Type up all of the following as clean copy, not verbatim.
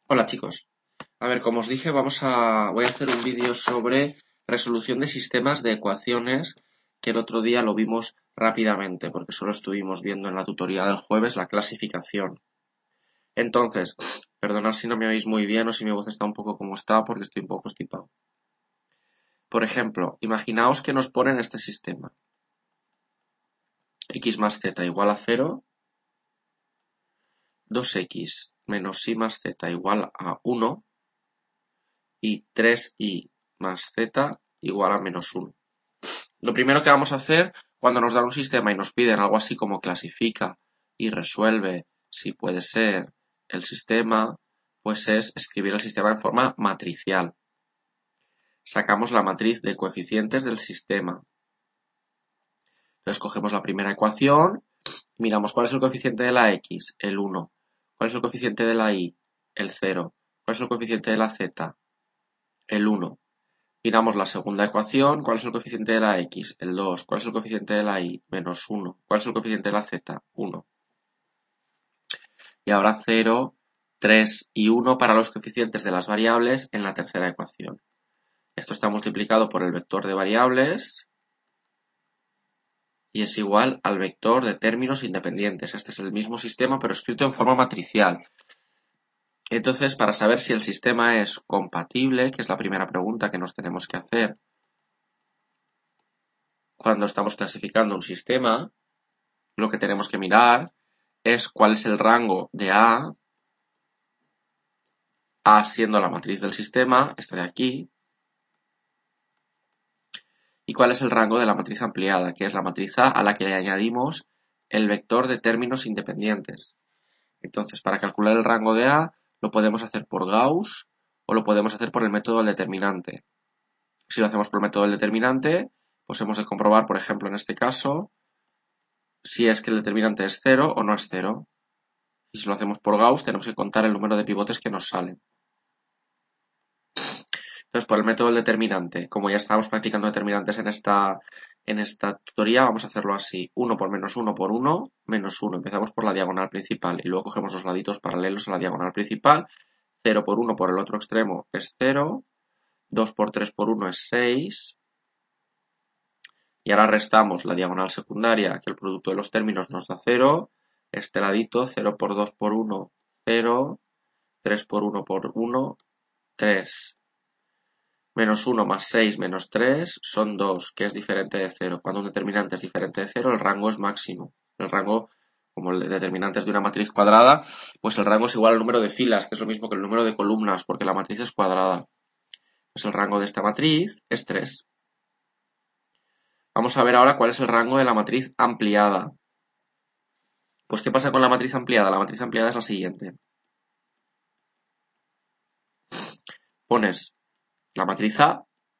Hola chicos, a ver, como os dije, voy a hacer un vídeo sobre resolución de sistemas de ecuaciones que el otro día lo vimos rápidamente, porque solo estuvimos viendo en la tutoría del jueves la clasificación. Entonces, perdonad si no me oís muy bien o si mi voz está un poco como está, porque estoy un poco constipado. Por ejemplo, imaginaos que nos ponen este sistema. X más z igual a 0, 2x menos y más z igual a 1 y 3y más z igual a menos 1. Lo primero que vamos a hacer cuando nos dan un sistema y nos piden algo así como clasifica y resuelve si puede ser el sistema, pues es escribir el sistema en forma matricial. Sacamos la matriz de coeficientes del sistema. Entonces cogemos la primera ecuación, miramos cuál es el coeficiente de la x, el 1. ¿Cuál es el coeficiente de la y? El 0. ¿Cuál es el coeficiente de la z? El 1. Miramos la segunda ecuación, ¿cuál es el coeficiente de la x? El 2. ¿Cuál es el coeficiente de la y? Menos 1. ¿Cuál es el coeficiente de la z? 1. Y ahora 0, 3 y 1 para los coeficientes de las variables en la tercera ecuación. Esto está multiplicado por el vector de variables y es igual al vector de términos independientes. Este es el mismo sistema pero escrito en forma matricial. Entonces, para saber si el sistema es compatible, que es la primera pregunta que nos tenemos que hacer cuando estamos clasificando un sistema, lo que tenemos que mirar es cuál es el rango de A siendo la matriz del sistema, esta de aquí, y cuál es el rango de la matriz ampliada, que es la matriz A la que le añadimos el vector de términos independientes. Entonces, para calcular el rango de A, lo podemos hacer por Gauss o lo podemos hacer por el método del determinante. Si lo hacemos por el método del determinante, pues hemos de comprobar, por ejemplo, en este caso, si es que el determinante es 0 o no es 0. Y si lo hacemos por Gauss, tenemos que contar el número de pivotes que nos salen. Entonces, por el método del determinante, como ya estábamos practicando determinantes en esta tutoría, vamos a hacerlo así. 1 por menos 1 por 1, menos 1. Empezamos por la diagonal principal y luego cogemos los laditos paralelos a la diagonal principal. 0 por 1 por el otro extremo es 0. 2 por 3 por 1 es 6. Y ahora restamos la diagonal secundaria, que el producto de los términos nos da 0. Este ladito, 0 por 2 por 1, 0. 3 por 1 por 1, 3. Menos 1 más 6 menos 3 son 2, que es diferente de 0. Cuando un determinante es diferente de 0, el rango es máximo. El rango, como el determinante es de una matriz cuadrada, pues el rango es igual al número de filas, que es lo mismo que el número de columnas, porque la matriz es cuadrada. Pues el rango de esta matriz es 3. Vamos a ver ahora cuál es el rango de la matriz ampliada. Pues, ¿qué pasa con la matriz ampliada? La matriz ampliada es la siguiente. Pones la matriz A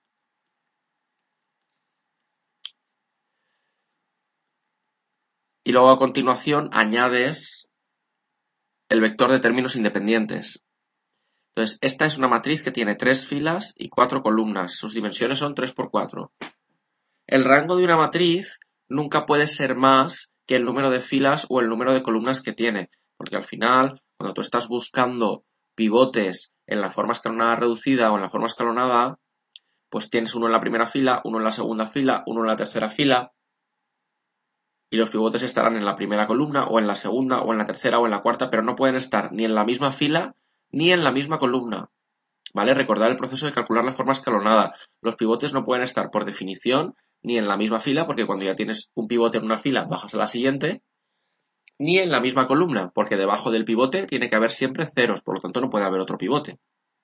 y luego a continuación añades el vector de términos independientes. Entonces, esta es una matriz que tiene 3 filas y 4 columnas. Sus dimensiones son 3 por 4. El rango de una matriz nunca puede ser más que el número de filas o el número de columnas que tiene, porque al final, cuando tú estás buscando pivotes en la forma escalonada reducida o en la forma escalonada, pues tienes uno en la primera fila, uno en la segunda fila, uno en la tercera fila, y los pivotes estarán en la primera columna o en la segunda o en la tercera o en la cuarta, pero no pueden estar ni en la misma fila ni en la misma columna. ¿Vale? Recordar el proceso de calcular la forma escalonada. Los pivotes no pueden estar por definición ni en la misma fila, porque cuando ya tienes un pivote en una fila bajas a la siguiente, ni en la misma columna, porque debajo del pivote tiene que haber siempre ceros, por lo tanto no puede haber otro pivote.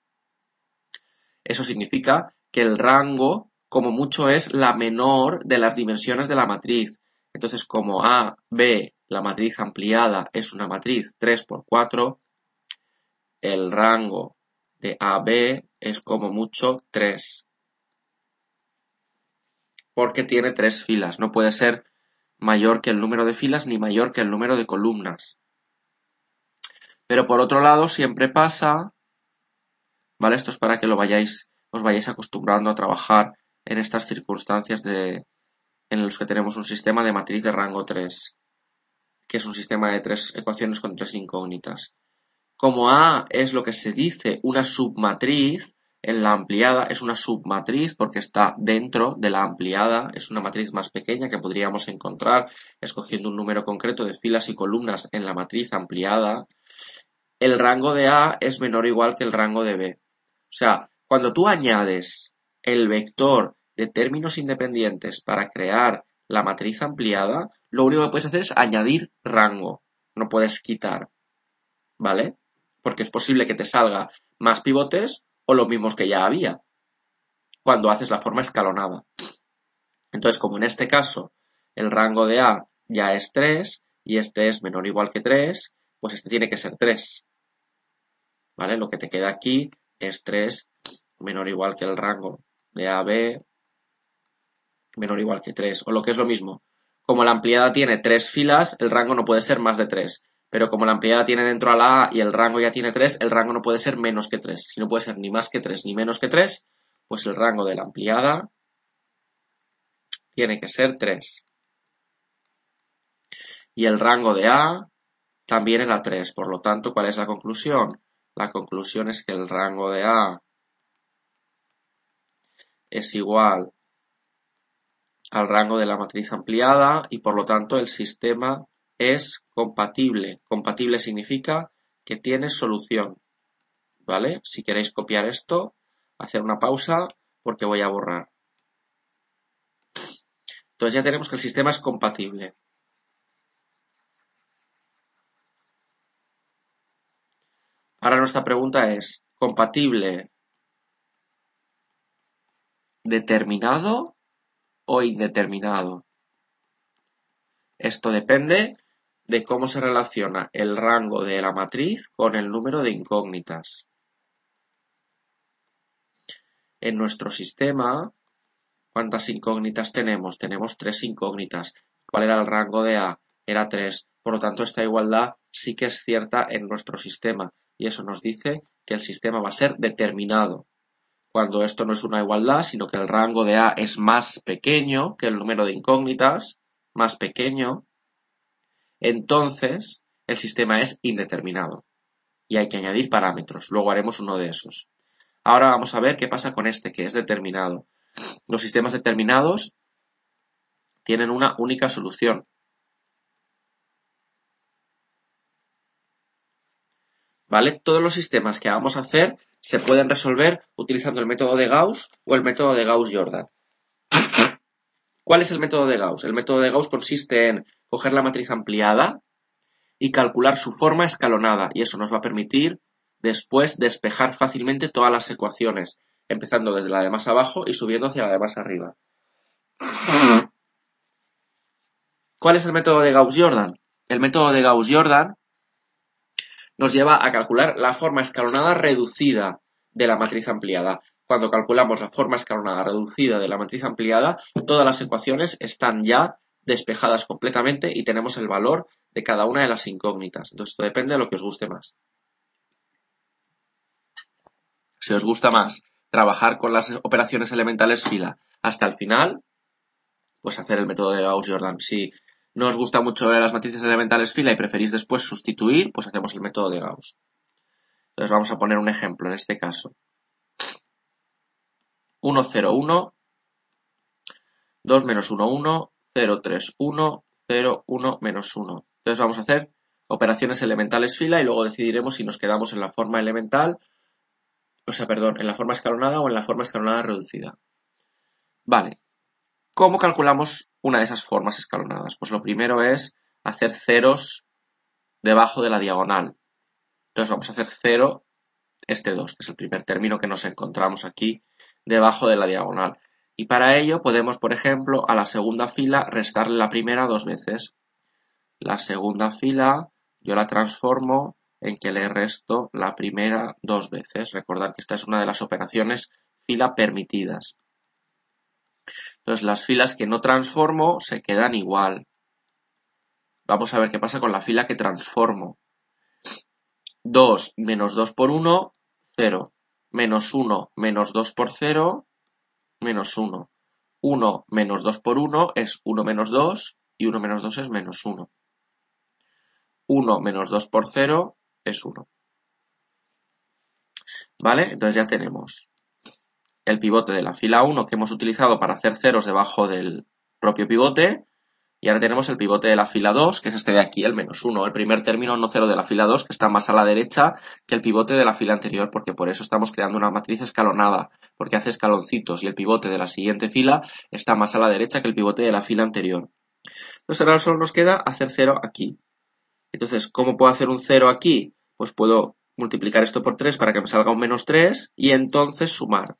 Eso significa que el rango, como mucho, es la menor de las dimensiones de la matriz. Entonces, como A, B, la matriz ampliada, es una matriz 3 por 4, el rango de AB es como mucho 3. Porque tiene 3 filas. No puede ser mayor que el número de filas ni mayor que el número de columnas. Pero por otro lado, siempre pasa, ¿vale? Esto es para que os vayáis acostumbrando a trabajar en estas circunstancias en los que tenemos un sistema de matriz de rango 3, que es un sistema de 3 ecuaciones con 3 incógnitas. Como A es lo que se dice una submatriz, en la ampliada es una submatriz porque está dentro de la ampliada, es una matriz más pequeña que podríamos encontrar escogiendo un número concreto de filas y columnas en la matriz ampliada. El rango de A es menor o igual que el rango de B. O sea, cuando tú añades el vector de términos independientes para crear la matriz ampliada, lo único que puedes hacer es añadir rango, no puedes quitar, ¿vale? Porque es posible que te salga más pivotes o los mismos que ya había cuando haces la forma escalonada. Entonces, como en este caso el rango de A ya es 3 y este es menor o igual que 3, pues este tiene que ser 3. ¿Vale? Lo que te queda aquí es 3 menor o igual que el rango de AB menor o igual que 3. O lo que es lo mismo, como la ampliada tiene 3 filas, el rango no puede ser más de 3. Pero como la ampliada tiene dentro a la A y el rango ya tiene 3, el rango no puede ser menos que 3. Si no puede ser ni más que 3 ni menos que 3, pues el rango de la ampliada tiene que ser 3. Y el rango de A también era 3. Por lo tanto, ¿cuál es la conclusión? La conclusión es que el rango de A es igual al rango de la matriz ampliada y por lo tanto el sistema es compatible. Compatible significa que tiene solución, ¿vale? Si queréis copiar esto, hacer una pausa porque voy a borrar. Entonces ya tenemos que el sistema es compatible. Ahora nuestra pregunta es, ¿compatible determinado o indeterminado? Esto depende de cómo se relaciona el rango de la matriz con el número de incógnitas. En nuestro sistema, ¿cuántas incógnitas tenemos? Tenemos 3 incógnitas. ¿Cuál era el rango de A? Era 3. Por lo tanto, esta igualdad sí que es cierta en nuestro sistema. Y eso nos dice que el sistema va a ser determinado. Cuando esto no es una igualdad, sino que el rango de A es más pequeño que el número de incógnitas, más pequeño, entonces el sistema es indeterminado. Y hay que añadir parámetros. Luego haremos uno de esos. Ahora vamos a ver qué pasa con este, que es determinado. Los sistemas determinados tienen una única solución. ¿Vale? Todos los sistemas que vamos a hacer se pueden resolver utilizando el método de Gauss o el método de Gauss-Jordan. ¿Cuál es el método de Gauss? El método de Gauss consiste en coger la matriz ampliada y calcular su forma escalonada, y eso nos va a permitir después despejar fácilmente todas las ecuaciones, empezando desde la de más abajo y subiendo hacia la de más arriba. ¿Cuál es el método de Gauss-Jordan? El método de Gauss-Jordan nos lleva a calcular la forma escalonada reducida de la matriz ampliada. Cuando calculamos la forma escalonada reducida de la matriz ampliada, todas las ecuaciones están ya despejadas completamente y tenemos el valor de cada una de las incógnitas. Entonces, esto depende de lo que os guste más. Si os gusta más trabajar con las operaciones elementales fila hasta el final, pues hacer el método de Gauss-Jordan. Si no os gusta mucho las matrices elementales fila y preferís después sustituir, pues hacemos el método de Gauss. Entonces vamos a poner un ejemplo en este caso. 1, 0, 1, 2 menos 1, 1, 0, 3, 1, 0, 1, menos 1. Entonces vamos a hacer operaciones elementales fila y luego decidiremos si nos quedamos en la forma elemental, en la forma escalonada o en la forma escalonada reducida. Vale. ¿Cómo calculamos una de esas formas escalonadas? Pues lo primero es hacer ceros debajo de la diagonal. Entonces vamos a hacer 0, este 2, que es el primer término que nos encontramos aquí debajo de la diagonal. Y para ello podemos, por ejemplo, a la segunda fila restarle la primera 2 veces. La segunda fila yo la transformo en que le resto la primera 2 veces. Recordad que esta es una de las operaciones fila permitidas. Entonces las filas que no transformo se quedan igual. Vamos a ver qué pasa con la fila que transformo. 2 menos 2 por 1, 0. Menos 1 menos 2 por 0, menos 1. 1 menos 2 por 1 es 1 menos 2 y 1 menos 2 es menos 1. 1 menos 2 por 0 es 1. ¿vale? Entonces ya tenemos el pivote de la fila 1 que hemos utilizado para hacer ceros debajo del propio pivote. Y ahora tenemos el pivote de la fila 2, que es este de aquí, el -1, el primer término no cero de la fila 2, que está más a la derecha que el pivote de la fila anterior, porque por eso estamos creando una matriz escalonada, porque hace escaloncitos, y el pivote de la siguiente fila está más a la derecha que el pivote de la fila anterior. Entonces ahora solo nos queda hacer 0 aquí. Entonces, ¿cómo puedo hacer un 0 aquí? Pues puedo multiplicar esto por 3 para que me salga un -3 y entonces sumar.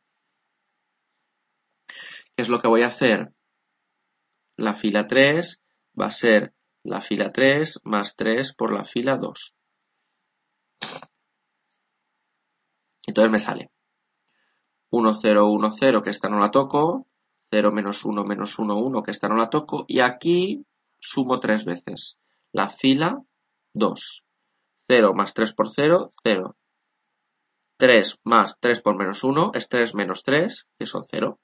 ¿Qué es lo que voy a hacer? La fila 3 va a ser la fila 3 más 3 por la fila 2. Entonces me sale 1, 0, 1, 0, que esta no la toco, 0, menos 1, menos 1, 1, que esta no la toco, y aquí sumo 3 veces. La fila 2. 0 más 3 por 0, 0. 3 más 3 por menos 1 es 3 menos 3, que son 0.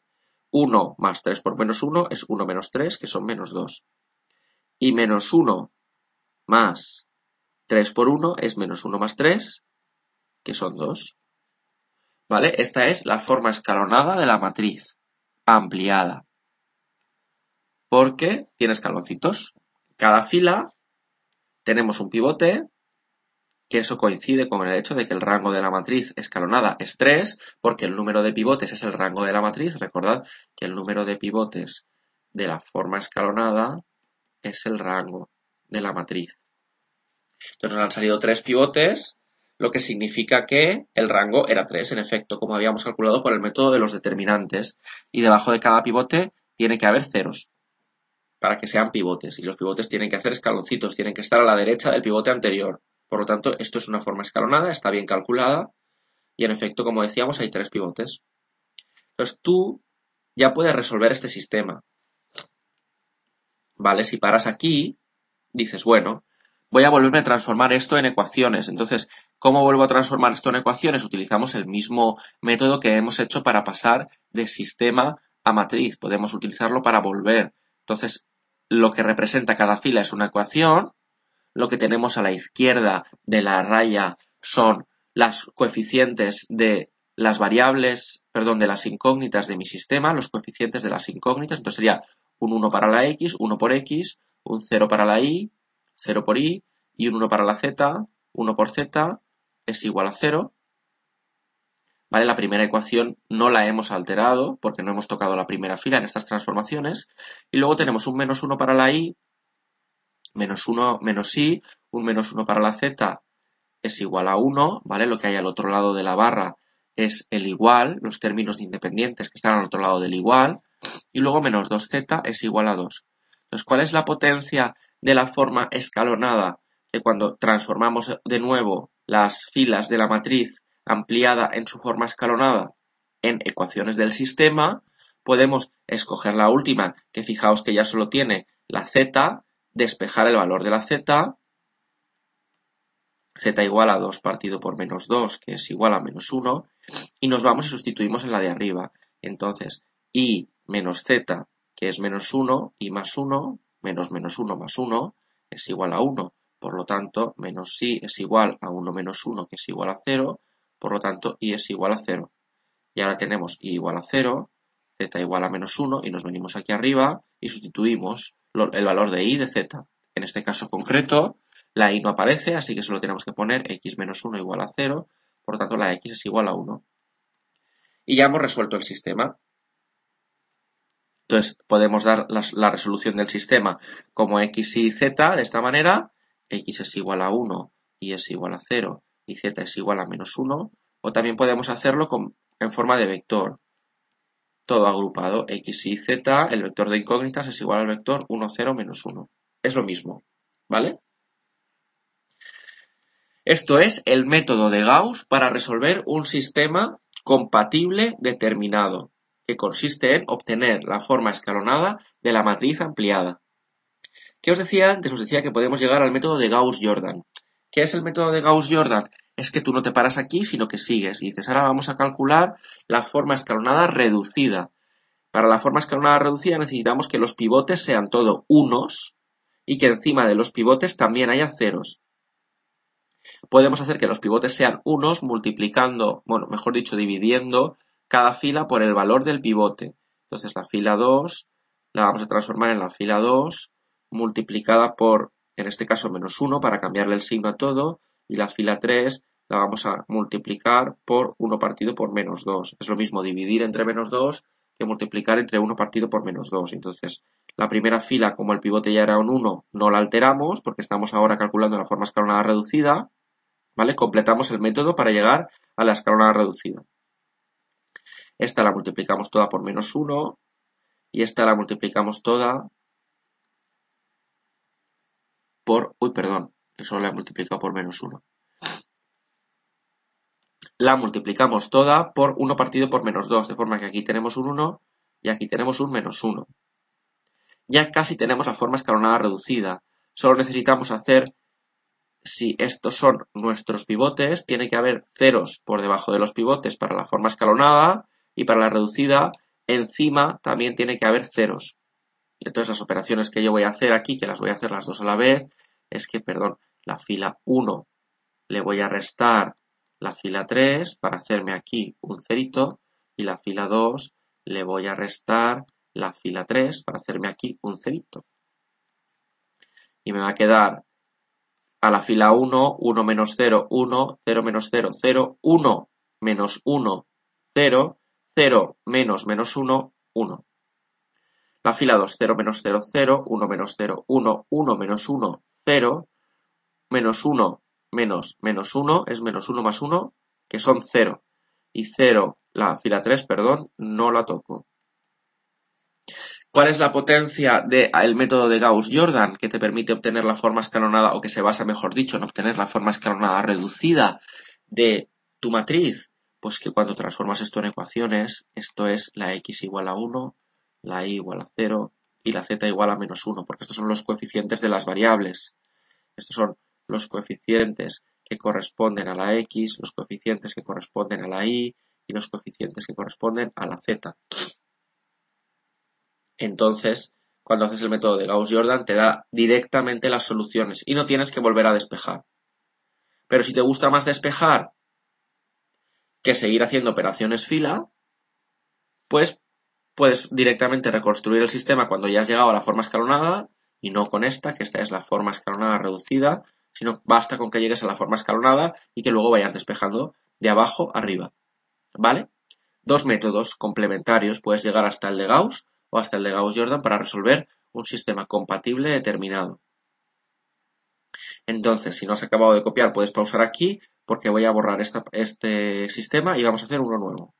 1 más 3 por menos 1 es 1 menos 3, que son menos 2. Y menos 1 más 3 por 1 es menos 1 más 3, que son 2. ¿Vale? Esta es la forma escalonada de la matriz ampliada. Porque tiene escaloncitos. Cada fila tenemos un pivote, que eso coincide con el hecho de que el rango de la matriz escalonada es 3, porque el número de pivotes es el rango de la matriz. Recordad que el número de pivotes de la forma escalonada es el rango de la matriz. Entonces nos han salido 3 pivotes, lo que significa que el rango era 3, en efecto, como habíamos calculado por el método de los determinantes. Y debajo de cada pivote tiene que haber ceros para que sean pivotes. Y los pivotes tienen que hacer escaloncitos, tienen que estar a la derecha del pivote anterior. Por lo tanto, esto es una forma escalonada, está bien calculada. Y en efecto, como decíamos, hay 3 pivotes. Entonces tú ya puedes resolver este sistema. ¿Vale? Si paras aquí, dices, bueno, voy a volverme a transformar esto en ecuaciones. Entonces, ¿cómo vuelvo a transformar esto en ecuaciones? Utilizamos el mismo método que hemos hecho para pasar de sistema a matriz. Podemos utilizarlo para volver. Entonces, lo que representa cada fila es una ecuación. Lo que tenemos a la izquierda de la raya son los coeficientes de las variables, perdón, de las incógnitas de mi sistema, los coeficientes de las incógnitas. Entonces sería un 1 para la x, 1 por x, un 0 para la y, 0 por y, y un 1 para la z, 1 por z, es igual a 0. ¿Vale? La primera ecuación no la hemos alterado porque no hemos tocado la primera fila en estas transformaciones. Y luego tenemos un menos 1 para la y, menos 1 menos y, un menos 1 para la z es igual a 1, ¿vale? Lo que hay al otro lado de la barra es el igual, los términos independientes que están al otro lado del igual, y luego menos 2z es igual a 2. Entonces, ¿cuál es la potencia de la forma escalonada? Que cuando transformamos de nuevo las filas de la matriz ampliada en su forma escalonada en ecuaciones del sistema, podemos escoger la última, que fijaos que ya solo tiene la z, despejar el valor de la z igual a 2 partido por menos 2, que es igual a menos 1, y nos vamos y sustituimos en la de arriba. Entonces, y menos z, que es menos 1, y más 1, menos 1 más 1, es igual a 1. Por lo tanto, menos y es igual a 1 menos 1, que es igual a 0. Por lo tanto, y es igual a 0. Y ahora tenemos y igual a 0, z igual a menos 1, y nos venimos aquí arriba y sustituimos el valor de y de z. En este caso concreto, la y no aparece, así que solo tenemos que poner x menos 1 igual a 0, por lo tanto la x es igual a 1. Y ya hemos resuelto el sistema. Entonces podemos dar la resolución del sistema como x y z de esta manera, x es igual a 1, y es igual a 0, y z es igual a menos 1, o también podemos hacerlo en forma de vector, todo agrupado, x y z, el vector de incógnitas es igual al vector 1, 0, menos 1. Es lo mismo, ¿vale? Esto es el método de Gauss para resolver un sistema compatible determinado, que consiste en obtener la forma escalonada de la matriz ampliada. ¿Qué os decía antes? Os decía que podemos llegar al método de Gauss-Jordan. ¿Qué es el método de Gauss-Jordan? Es que tú no te paras aquí, sino que sigues. Y dices, ahora vamos a calcular la forma escalonada reducida. Para la forma escalonada reducida necesitamos que los pivotes sean todo unos y que encima de los pivotes también haya ceros. Podemos hacer que los pivotes sean unos multiplicando, bueno, mejor dicho, dividiendo cada fila por el valor del pivote. Entonces la fila 2 la vamos a transformar en la fila 2 multiplicada por, en este caso, menos 1 para cambiarle el signo a todo, y la fila 3 la vamos a multiplicar por 1 partido por menos 2. Es lo mismo dividir entre menos 2 que multiplicar entre 1 partido por menos 2. Entonces, la primera fila, como el pivote ya era un 1, no la alteramos porque estamos ahora calculando la forma escalonada reducida, ¿vale? Completamos el método para llegar a la escalonada reducida. Esta la multiplicamos toda por menos 1 y esta la multiplicamos toda por... Uy, perdón, eso la he multiplicado por menos 1. La multiplicamos toda por 1 partido por menos 2, de forma que aquí tenemos un 1 y aquí tenemos un menos 1. Ya casi tenemos la forma escalonada reducida. Solo necesitamos hacer, si estos son nuestros pivotes, tiene que haber ceros por debajo de los pivotes para la forma escalonada y para la reducida encima también tiene que haber ceros. Y entonces las operaciones que yo voy a hacer aquí, que las voy a hacer las dos a la vez, es que, perdón, la fila 1 le voy a restar la fila 3 para hacerme aquí un cerito y la fila 2 le voy a restar la fila 3 para hacerme aquí un cerito. Y me va a quedar a la fila 1, 1 menos 0, 1, 0 menos 0, 0, 1 menos 1, 0, 0 menos menos 1, 1. La fila 2, 0 menos 0, 0, 1 menos 0, 1, 1 menos 1, 0, menos 1 menos menos 1 es menos 1 más 1, que son 0. Y 0, la fila 3, perdón, no la toco. ¿Cuál es la potencia del método de Gauss-Jordan que te permite obtener la forma escalonada, o que se basa, mejor dicho, en obtener la forma escalonada reducida de tu matriz? Pues que cuando transformas esto en ecuaciones, esto es la x igual a 1, la y igual a 0 y la z igual a menos 1, porque estos son los coeficientes de las variables. Estos son los coeficientes que corresponden a la x, los coeficientes que corresponden a la y los coeficientes que corresponden a la z. Entonces, cuando haces el método de Gauss-Jordan, te da directamente las soluciones y no tienes que volver a despejar. Pero si te gusta más despejar que seguir haciendo operaciones fila, pues puedes directamente reconstruir el sistema cuando ya has llegado a la forma escalonada y no con esta, que esta es la forma escalonada reducida, sino basta con que llegues a la forma escalonada y que luego vayas despejando de abajo arriba. ¿Vale? Dos métodos complementarios, puedes llegar hasta el de Gauss o hasta el de Gauss-Jordan para resolver un sistema compatible determinado. Entonces, si no has acabado de copiar, puedes pausar aquí porque voy a borrar este sistema y vamos a hacer uno nuevo.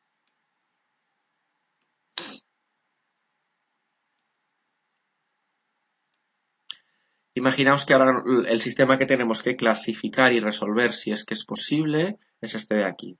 Imaginaos que ahora el sistema que tenemos que clasificar y resolver, si es que es posible, es este de aquí.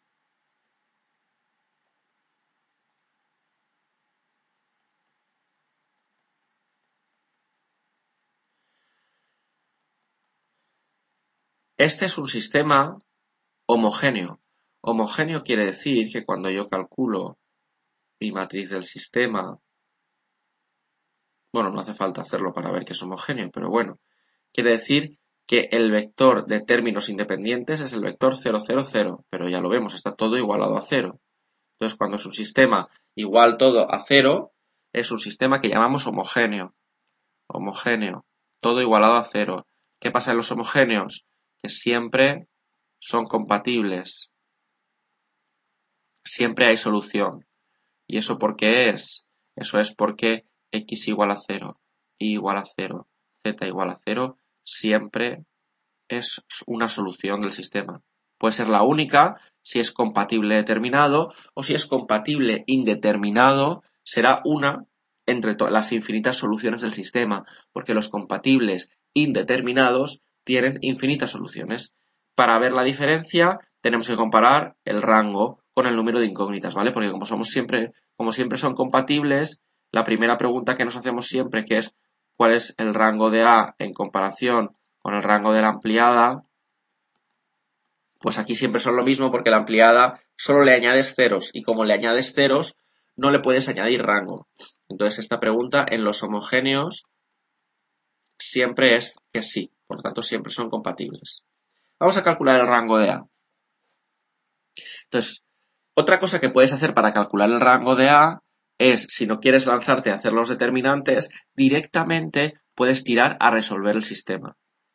Este es un sistema homogéneo. Homogéneo quiere decir que cuando yo calculo mi matriz del sistema, bueno, no hace falta hacerlo para ver que es homogéneo, pero bueno, quiere decir que el vector de términos independientes es el vector 0, 0, 0, pero ya lo vemos, está todo igualado a 0. Entonces, cuando es un sistema igual todo a 0, es un sistema que llamamos homogéneo. Homogéneo, todo igualado a 0. ¿Qué pasa en los homogéneos? Que siempre son compatibles. Siempre hay solución. ¿Y eso por qué es? Eso es porque x igual a 0, y igual a 0, z igual a 0, siempre es una solución del sistema. Puede ser la única si es compatible determinado, o si es compatible indeterminado, será una entre las infinitas soluciones del sistema, porque los compatibles indeterminados tienen infinitas soluciones. Para ver la diferencia, tenemos que comparar el rango con el número de incógnitas, ¿vale? Porque como siempre son compatibles, la primera pregunta que nos hacemos siempre, que es ¿cuál es el rango de A en comparación con el rango de la ampliada? Pues aquí siempre son lo mismo porque la ampliada solo le añades ceros y como le añades ceros no le puedes añadir rango. Entonces esta pregunta en los homogéneos siempre es que sí, por lo tanto siempre son compatibles. Vamos a calcular el rango de A. Entonces, otra cosa que puedes hacer para calcular el rango de A es, si no quieres lanzarte a hacer los determinantes, directamente puedes tirar a resolver el sistema.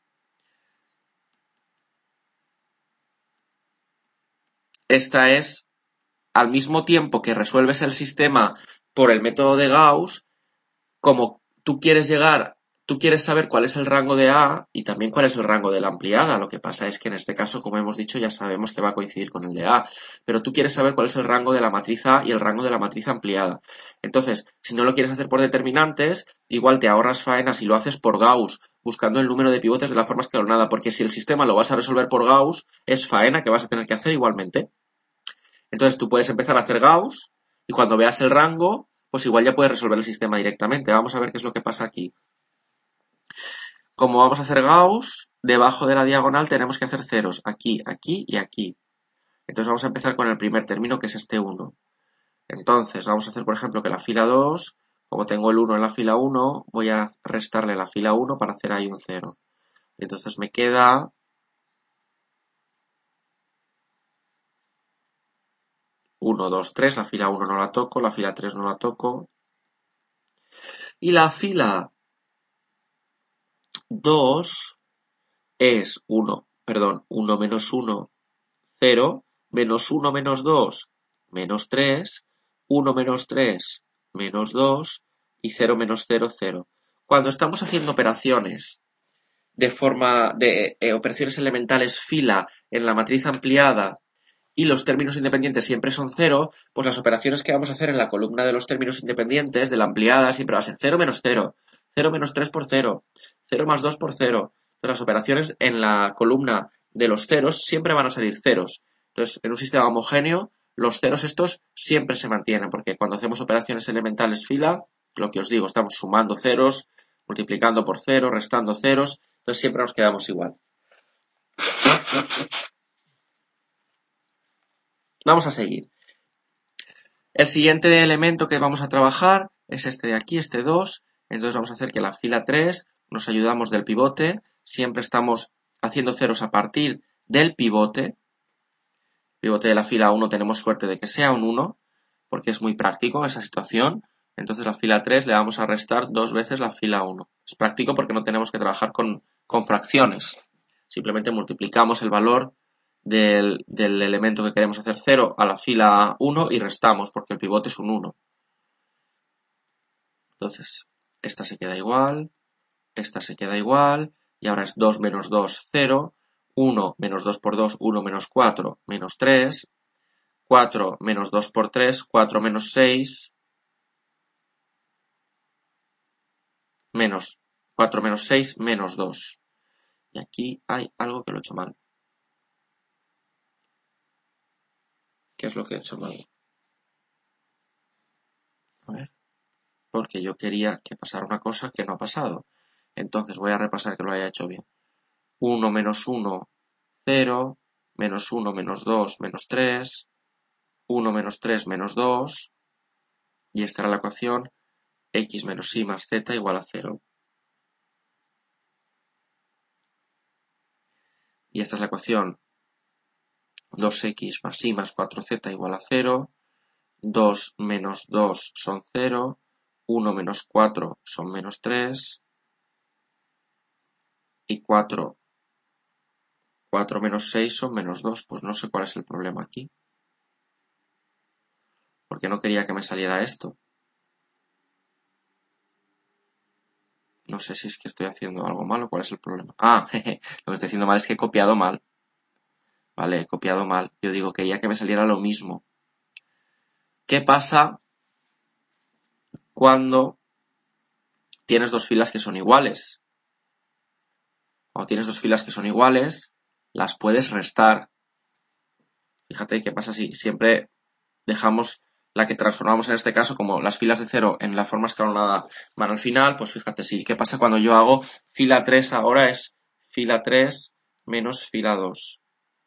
Esta es, al mismo tiempo que resuelves el sistema por el método de Gauss, como tú quieres saber cuál es el rango de A y también cuál es el rango de la ampliada. Lo que pasa es que en este caso, como hemos dicho, ya sabemos que va a coincidir con el de A. Pero tú quieres saber cuál es el rango de la matriz A y el rango de la matriz ampliada. Entonces, si no lo quieres hacer por determinantes, igual te ahorras faena si lo haces por Gauss, buscando el número de pivotes de la forma escalonada, porque si el sistema lo vas a resolver por Gauss, es faena que vas a tener que hacer igualmente. Entonces tú puedes empezar a hacer Gauss y cuando veas el rango, pues igual ya puedes resolver el sistema directamente. Vamos a ver qué es lo que pasa aquí. Como vamos a hacer Gauss, debajo de la diagonal tenemos que hacer ceros aquí, aquí y aquí. Entonces vamos a empezar con el primer término, que es este 1. Entonces vamos a hacer, por ejemplo, que la fila 2, como tengo el 1 en la fila 1, voy a restarle la fila 1 para hacer ahí un 0. Entonces me queda 1, 2, 3, la fila 1 no la toco, la fila 3 no la toco. Y la fila 2 es 1 menos 1, 0, menos 1 menos 2, menos 3, 1 menos 3, menos 2 y 0 menos 0, 0. Cuando estamos haciendo operaciones de forma de operaciones elementales fila en la matriz ampliada y los términos independientes siempre son 0, pues las operaciones que vamos a hacer en la columna de los términos independientes de la ampliada siempre va a ser 0 menos 0, 0 menos 3 por 0, 0 más 2 por 0. Entonces las operaciones en la columna de los ceros siempre van a salir ceros. Entonces, en un sistema homogéneo, los ceros estos siempre se mantienen, porque cuando hacemos operaciones elementales fila, lo que os digo, estamos sumando ceros, multiplicando por 0, restando ceros, entonces siempre nos quedamos igual. Vamos a seguir. El siguiente elemento que vamos a trabajar es este de aquí, este 2. Entonces vamos a hacer que la fila 3 nos ayudamos del pivote. Siempre estamos haciendo ceros a partir del pivote. El pivote de la fila 1 tenemos suerte de que sea un 1, porque es muy práctico esa situación. Entonces la fila 3 le vamos a restar 2 veces la fila 1. Es práctico porque no tenemos que trabajar con fracciones. Simplemente multiplicamos el valor del elemento que queremos hacer 0 a la fila 1 y restamos, porque el pivote es un 1. Entonces, esta se queda igual, esta se queda igual, y ahora es 2 menos 2, 0, 1 menos 2 por 2, 1 menos 4, menos 3, 4 menos 2 por 3, 4 menos 6, menos 4 menos 6, menos 2. Y aquí hay algo que lo he hecho mal. ¿Qué es lo que he hecho mal? A ver, porque yo quería que pasara una cosa que no ha pasado. Entonces voy a repasar que lo haya hecho bien. 1 menos 1, 0, menos 1 menos 2, menos 3, 1 menos 3 menos 2, y esta era la ecuación x menos y más z igual a 0. Y esta es la ecuación 2x más y más 4z igual a 0, 2 menos 2 son 0, 1 menos 4 son menos 3, y 4 menos 6 son menos 2. Pues no sé cuál es el problema aquí. Porque no quería que me saliera esto. No sé si es que estoy haciendo algo mal o cuál es el problema. Ah, jeje, lo que estoy haciendo mal es que he copiado mal. Vale, he copiado mal. Yo digo, quería que me saliera lo mismo. ¿Qué pasa cuando tienes dos filas que son iguales? Cuando tienes dos filas que son iguales, las puedes restar. Fíjate qué pasa si siempre dejamos la que transformamos en este caso como las filas de 0 en la forma escalonada van al final, pues fíjate, sí. ¿Qué pasa cuando yo hago fila 3 ahora? Es fila 3 menos fila 2.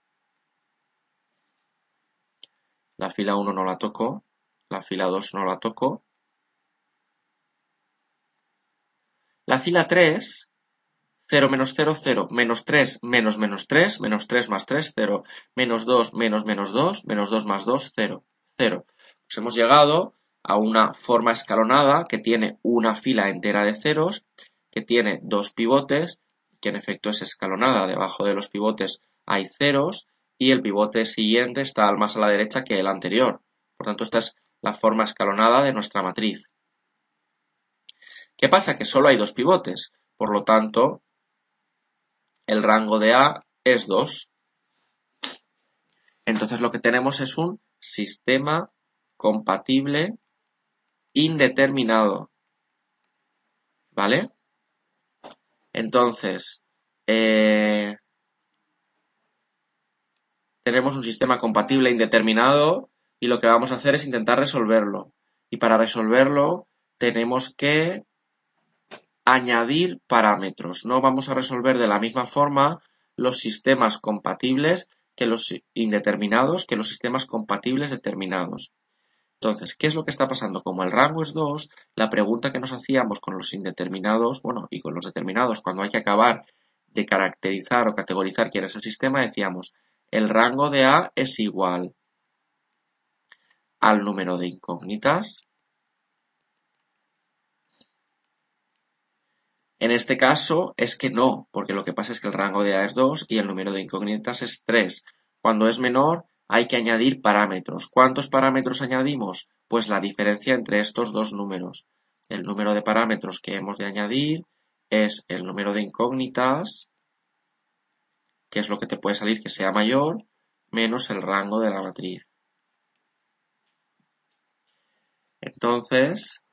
La fila 1 no la toco, la fila 2 no la toco. La fila 3, 0 menos 0, 0, menos 3 menos menos 3, menos 3 más 3, 0, menos 2 menos menos 2, menos 2 más 2, 0, 0. Pues hemos llegado a una forma escalonada que tiene una fila entera de ceros, que tiene dos pivotes, que en efecto es escalonada. Debajo de los pivotes hay ceros y el pivote siguiente está más a la derecha que el anterior. Por tanto, esta es la forma escalonada de nuestra matriz. ¿Qué pasa? Que solo hay dos pivotes. Por lo tanto, el rango de A es 2. Entonces lo que tenemos es un sistema compatible indeterminado. ¿Vale? Entonces, tenemos un sistema compatible indeterminado y lo que vamos a hacer es intentar resolverlo. Y para resolverlo tenemos que añadir parámetros. No vamos a resolver de la misma forma los sistemas compatibles que los indeterminados que los sistemas compatibles determinados. Entonces, ¿qué es lo que está pasando? Como el rango es 2, la pregunta que nos hacíamos con los indeterminados, bueno, y con los determinados, cuando hay que acabar de caracterizar o categorizar quién es el sistema, decíamos, el rango de A es igual al número de incógnitas. En este caso es que no, porque lo que pasa es que el rango de A es 2 y el número de incógnitas es 3. Cuando es menor hay que añadir parámetros. ¿Cuántos parámetros añadimos? Pues la diferencia entre estos dos números. El número de parámetros que hemos de añadir es el número de incógnitas, que es lo que te puede salir que sea mayor, menos el rango de la matriz. Entonces,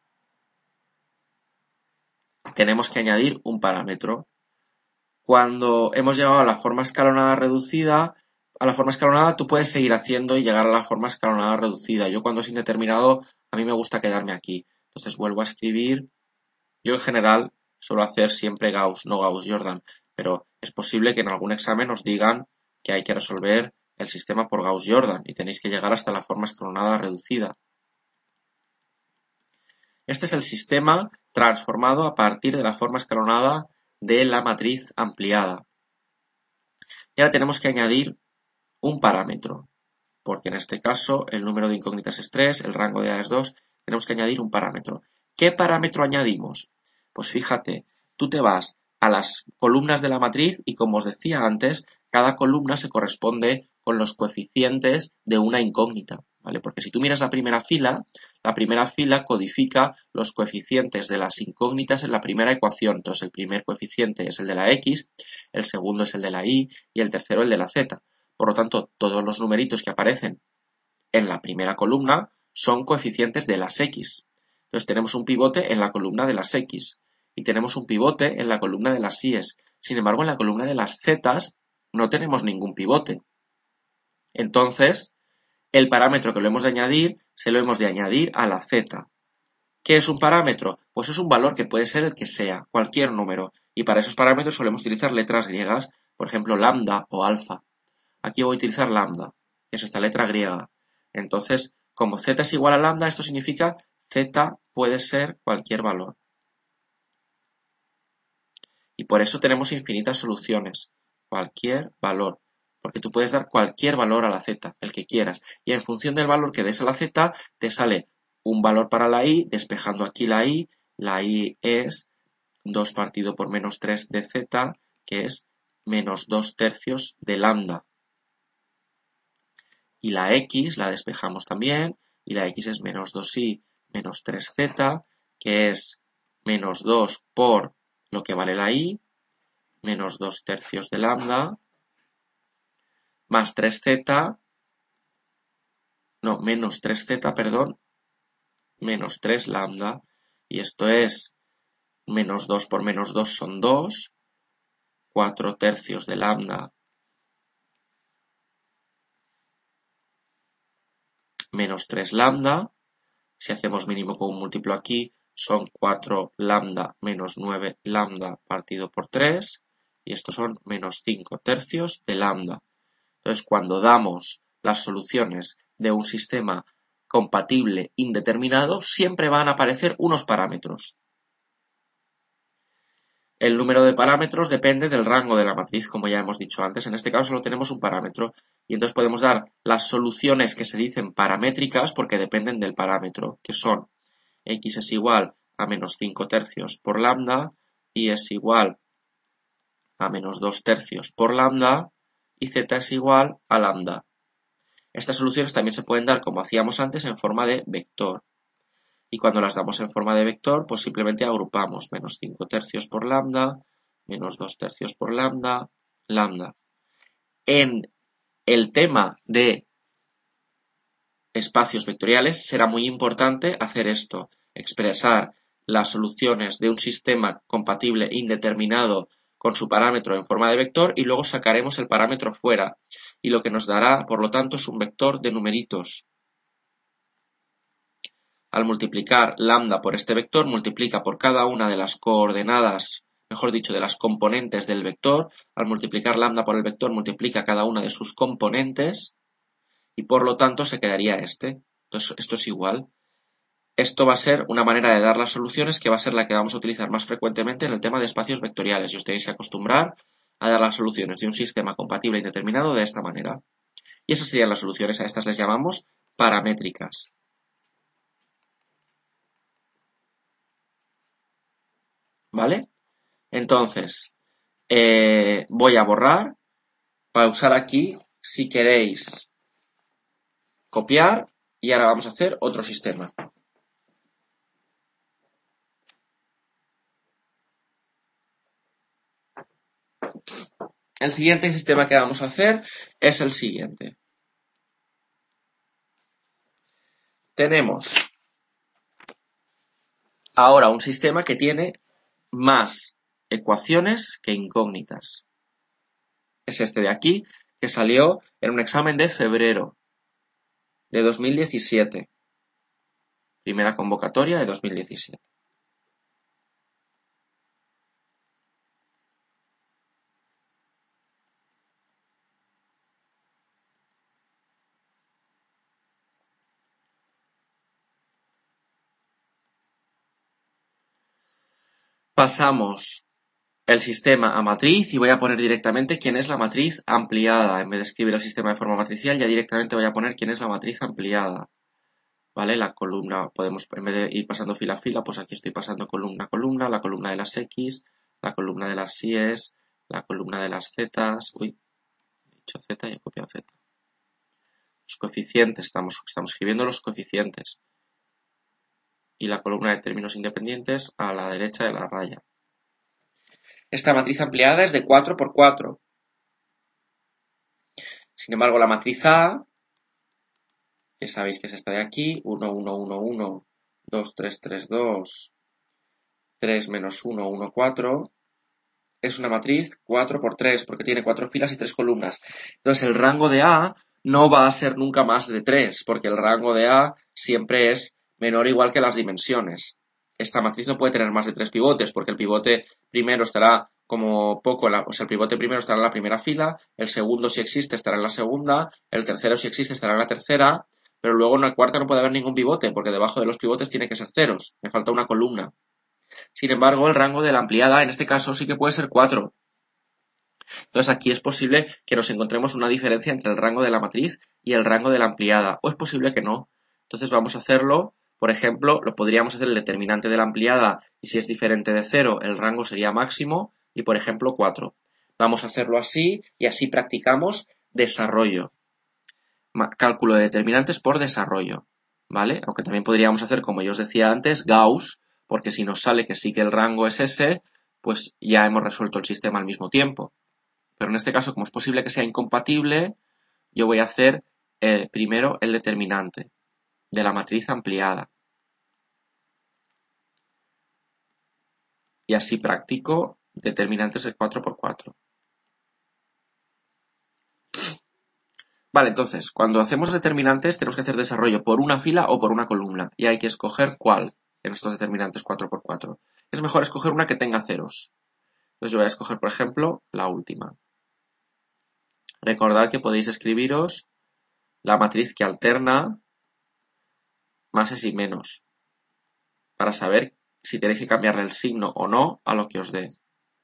tenemos que añadir un parámetro. Cuando hemos llegado a la forma escalonada reducida, a la forma escalonada tú puedes seguir haciendo y llegar a la forma escalonada reducida. Yo cuando es indeterminado, a mí me gusta quedarme aquí. Entonces vuelvo a escribir. Yo en general suelo hacer siempre Gauss, no Gauss-Jordan, pero es posible que en algún examen os digan que hay que resolver el sistema por Gauss-Jordan y tenéis que llegar hasta la forma escalonada reducida. Este es el sistema transformado a partir de la forma escalonada de la matriz ampliada. Y ahora tenemos que añadir un parámetro, porque en este caso el número de incógnitas es 3, el rango de A es 2, tenemos que añadir un parámetro. ¿Qué parámetro añadimos? Pues fíjate, tú te vas a las columnas de la matriz y como os decía antes, cada columna se corresponde con los coeficientes de una incógnita, ¿vale? Porque si tú miras la primera fila codifica los coeficientes de las incógnitas en la primera ecuación. Entonces el primer coeficiente es el de la X, el segundo es el de la Y y el tercero el de la Z. Por lo tanto, todos los numeritos que aparecen en la primera columna son coeficientes de las X. Entonces tenemos un pivote en la columna de las X y tenemos un pivote en la columna de las Y's. Sin embargo, en la columna de las Z's no tenemos ningún pivote. Entonces, el parámetro que lo hemos de añadir, se lo hemos de añadir a la Z. ¿Qué es un parámetro? Pues es un valor que puede ser el que sea, cualquier número. Y para esos parámetros solemos utilizar letras griegas, por ejemplo, lambda o alfa. Aquí voy a utilizar lambda, que es esta letra griega. Entonces, como z es igual a lambda, esto significa z puede ser cualquier valor. Y por eso tenemos infinitas soluciones. Cualquier valor. Porque tú puedes dar cualquier valor a la z, el que quieras. Y en función del valor que des a la z, te sale un valor para la y, despejando aquí la y. La y es 2 partido por menos 3 de z, que es menos 2 tercios de lambda. Y la x la despejamos también, y la x es menos 2y menos 3z, que es menos 2 por lo que vale la y, menos 2 tercios de lambda, más 3z, no, menos 3z, perdón, menos 3 lambda, y esto es menos 2 por menos 2 son 2, 4 tercios de lambda, menos 3 lambda, si hacemos mínimo con un múltiplo aquí, son 4 lambda menos 9 lambda partido por 3, y estos son menos 5 tercios de lambda. Entonces, cuando damos las soluciones de un sistema compatible indeterminado, siempre van a aparecer unos parámetros. el número de parámetros depende del rango de la matriz, como ya hemos dicho antes. En este caso solo tenemos un parámetro y entonces podemos dar las soluciones que se dicen paramétricas porque dependen del parámetro, que son x es igual a menos 5 tercios por lambda, y es igual a menos 2 tercios por lambda, y z es igual a lambda. Estas soluciones también se pueden dar, como hacíamos antes, en forma de vector. Y cuando las damos en forma de vector, pues simplemente agrupamos menos 5 tercios por lambda, menos 2 tercios por lambda, lambda. En el tema de espacios vectoriales será muy importante hacer esto, expresar las soluciones de un sistema compatible indeterminado con su parámetro en forma de vector y luego sacaremos el parámetro fuera. Y lo que nos dará, por lo tanto, es un vector de numeritos. Al multiplicar lambda por este vector, multiplica por cada una de las coordenadas, mejor dicho, de las componentes del vector. Al multiplicar lambda por el vector, multiplica cada una de sus componentes y por lo tanto se quedaría este. Entonces, esto es igual. Esto va a ser una manera de dar las soluciones que va a ser la que vamos a utilizar más frecuentemente en el tema de espacios vectoriales. Y os tenéis que acostumbrar a dar las soluciones de un sistema compatible indeterminado de esta manera. Y esas serían las soluciones. A estas les llamamos paramétricas. ¿Vale? Entonces, voy a borrar, pausar aquí si queréis copiar y ahora vamos a hacer otro sistema. El siguiente sistema que vamos a hacer es el siguiente. Tenemos ahora un sistema que tiene más ecuaciones que incógnitas. Es este de aquí, que salió en un examen de febrero de 2017. Primera convocatoria de 2017. Pasamos el sistema a matriz y voy a poner directamente quién es la matriz ampliada. En vez de escribir el sistema de forma matricial, ya directamente voy a poner quién es la matriz ampliada. ¿Vale? La columna, podemos, en vez de ir pasando fila a fila, pues aquí estoy pasando columna a columna, la columna de las X, la columna de las Y's, la columna de las Z's. Uy, he dicho Z y he copiado Z. Los coeficientes, estamos escribiendo los coeficientes. Y la columna de términos independientes a la derecha de la raya. Esta matriz ampliada es de 4 por 4. Sin embargo, la matriz A, que sabéis que es esta de aquí, 1, 1, 1, 1, 2, 3, 3, 2, 3 menos 1, 1, 4, es una matriz 4 por 3, porque tiene 4 filas y 3 columnas. Entonces, el rango de A no va a ser nunca más de 3, porque el rango de A siempre es menor o igual que las dimensiones. Esta matriz no puede tener más de 3 pivotes, porque el pivote primero estará como poco, o sea, el pivote primero estará en la primera fila, el segundo, si existe, estará en la segunda, el tercero, si existe, estará en la tercera, pero luego en la cuarta no puede haber ningún pivote, porque debajo de los pivotes tiene que ser ceros. Me falta una columna. Sin embargo, el rango de la ampliada, en este caso, sí que puede ser 4. Entonces, aquí es posible que nos encontremos una diferencia entre el rango de la matriz y el rango de la ampliada, o es posible que no. Entonces, vamos a hacerlo, por ejemplo, lo podríamos hacer el determinante de la ampliada, y si es diferente de 0, el rango sería máximo, y por ejemplo, 4. Vamos a hacerlo así, y así practicamos desarrollo. Cálculo de determinantes por desarrollo, ¿vale? Aunque también podríamos hacer, como yo os decía antes, Gauss, porque si nos sale que sí que el rango es ese, pues ya hemos resuelto el sistema al mismo tiempo. Pero en este caso, como es posible que sea incompatible, yo voy a hacer primero el determinante de la matriz ampliada. Y así practico determinantes de 4 por 4. Vale, entonces, cuando hacemos determinantes tenemos que hacer desarrollo por una fila o por una columna. Y hay que escoger cuál en estos determinantes 4 por 4. Es mejor escoger una que tenga ceros. Entonces yo voy a escoger, por ejemplo, la última. Recordad que podéis escribiros la matriz que alterna máses y menos para saber si tenéis que cambiarle el signo o no a lo que os dé.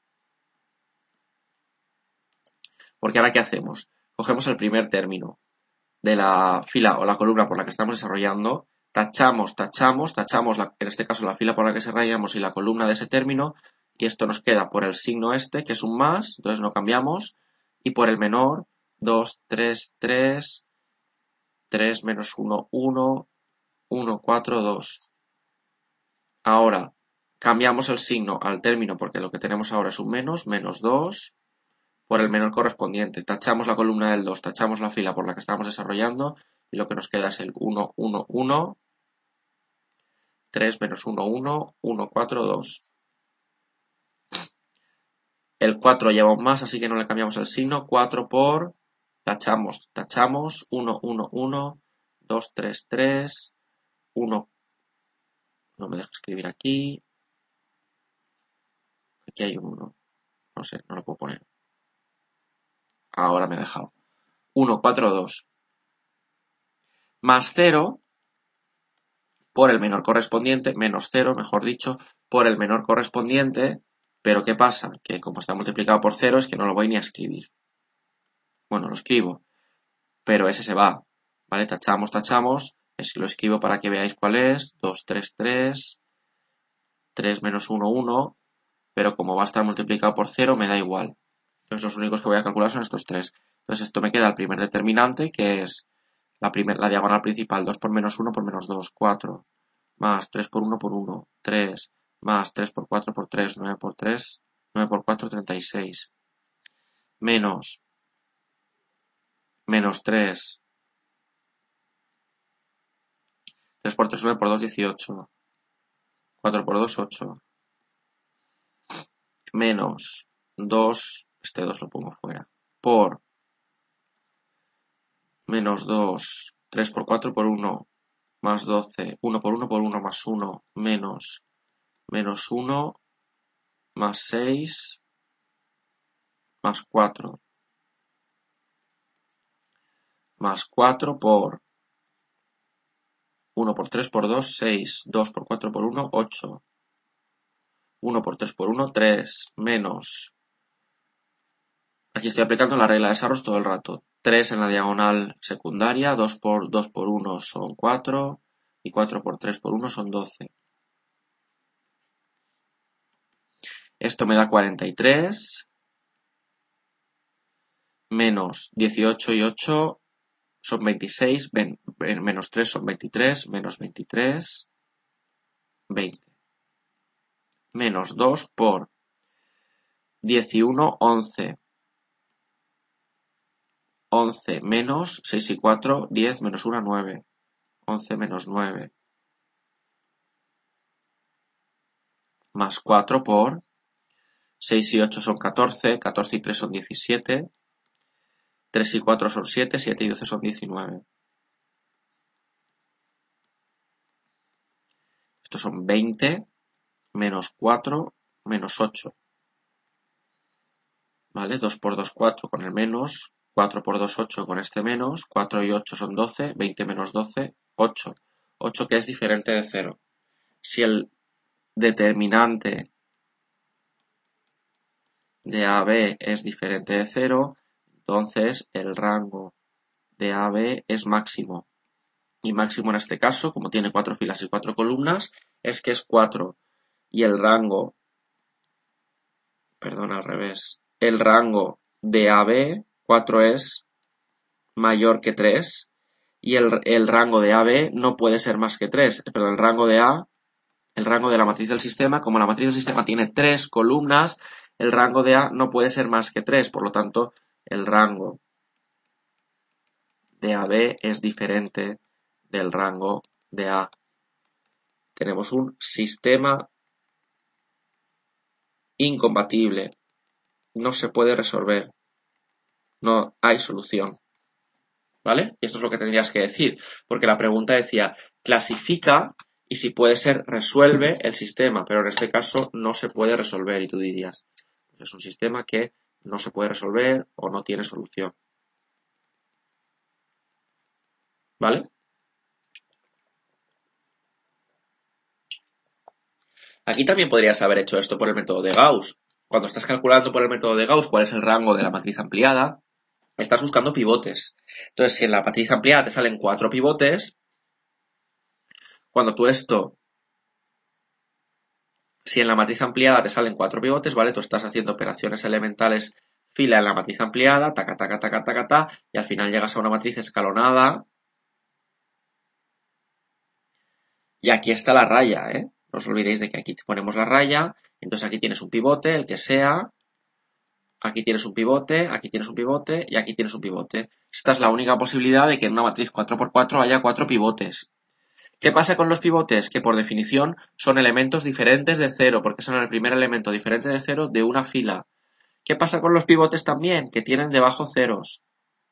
Porque ahora, ¿qué hacemos? Cogemos el primer término de la fila o la columna por la que estamos desarrollando, tachamos, en este caso la fila por la que desarrollamos y la columna de ese término, y esto nos queda por el signo este, que es un más, entonces no cambiamos, y por el menor, 2, 3, 3, 3 menos 1, 1, 1, 4, 2. Ahora, cambiamos el signo al término porque lo que tenemos ahora es un menos, menos 2, por el menor correspondiente. Tachamos la columna del 2, tachamos la fila por la que estamos desarrollando y lo que nos queda es el 1, 1, 1, 3 menos 1, 1, 1, 4, 2. El 4 lleva un más, así que no le cambiamos el signo. 4 por, tachamos, 1, 1, 1, 2, 3, 3, 1. No me deja escribir aquí. Aquí hay un 1. No sé, no lo puedo poner. Ahora me he dejado. 1, 4, 2. Más 0 por el menor correspondiente, menos 0, mejor dicho, por el menor correspondiente, pero ¿qué pasa? Que como está multiplicado por 0 es que no lo voy ni a escribir. Bueno, lo escribo, pero ese se va, ¿vale? Tachamos, es que lo escribo para que veáis cuál es, 2, 3, 3, 3 menos 1, 1, pero como va a estar multiplicado por 0 me da igual. Entonces los únicos que voy a calcular son estos tres. Entonces esto me queda el primer determinante, que es la diagonal principal, 2 por menos 1 por menos 2, 4, más 3 por 1 por 1, 3, más 3 por 4 por 3, 9 por 3, 9 por 4, 36, menos 3, 3 por 3, 9 por 2, 18, 4 por 2, 8, menos 2, este 2 lo pongo fuera, por menos 2, 3 por 4 por 1, más 12, 1 por 1 por 1 más 1, menos 1, más 6, más 4, más 4 por 1 por 3 por 2, 6, 2 por 4 por 1, 8, 1 por 3 por 1, 3, menos, aquí estoy aplicando la regla de Sarros todo el rato, 3 en la diagonal secundaria, 2 por 1 son 4, y 4 por 3 por 1 son 12. Esto me da 43, menos 18 y 8 son 26, menos 3 son 23, menos 23, 20. Menos 2 por 11, 11. 11 menos 6 y 4, 10 menos 1, 9. 11 menos 9. Más 4 por 6 y 8 son 14, 14 y 3 son 17, 3 y 4 son 7, 7 y 12 son 19. Estos son 20, menos 4, menos 8. ¿Vale? 2 por 2, 4 con el menos, 4 por 2, 8 con este menos, 4 y 8 son 12, 20 menos 12, 8. 8 que es diferente de 0. Si el determinante de AB es diferente de 0, entonces el rango de AB es máximo. Y máximo en este caso, como tiene 4 filas y 4 columnas, es que es 4. Y el rango, perdón, al revés, el rango de AB, 4 es mayor que 3. Y el rango de AB no puede ser más que 3. Pero el rango de A, el rango de la matriz del sistema, como la matriz del sistema tiene 3 columnas, el rango de A no puede ser más que 3. Por lo tanto, el rango de AB es diferente del rango de A. Tenemos un sistema incompatible. No se puede resolver. No hay solución. ¿Vale? Y esto es lo que tendrías que decir. Porque la pregunta decía, clasifica y si puede ser, resuelve el sistema. Pero en este caso no se puede resolver. Y tú dirías, pues es un sistema que no se puede resolver o no tiene solución. ¿Vale? Aquí también podrías haber hecho esto por el método de Gauss. Cuando estás calculando por el método de Gauss cuál es el rango de la matriz ampliada, estás buscando pivotes. Entonces, si en la matriz ampliada te salen 4 pivotes, cuando tú esto, si en la matriz ampliada te salen 4 pivotes, ¿vale? Tú estás haciendo operaciones elementales fila en la matriz ampliada, taca, taca, taca, taca, taca, y al final llegas a una matriz escalonada. Y aquí está la raya, ¿eh? No os olvidéis de que aquí te ponemos la raya, entonces aquí tienes un pivote, el que sea, aquí tienes un pivote, aquí tienes un pivote y aquí tienes un pivote. Esta es la única posibilidad de que en una matriz 4×4 haya 4 pivotes. ¿Qué pasa con los pivotes? Que por definición son elementos diferentes de cero, porque son el primer elemento diferente de cero de una fila. ¿Qué pasa con los pivotes también? Que tienen debajo ceros.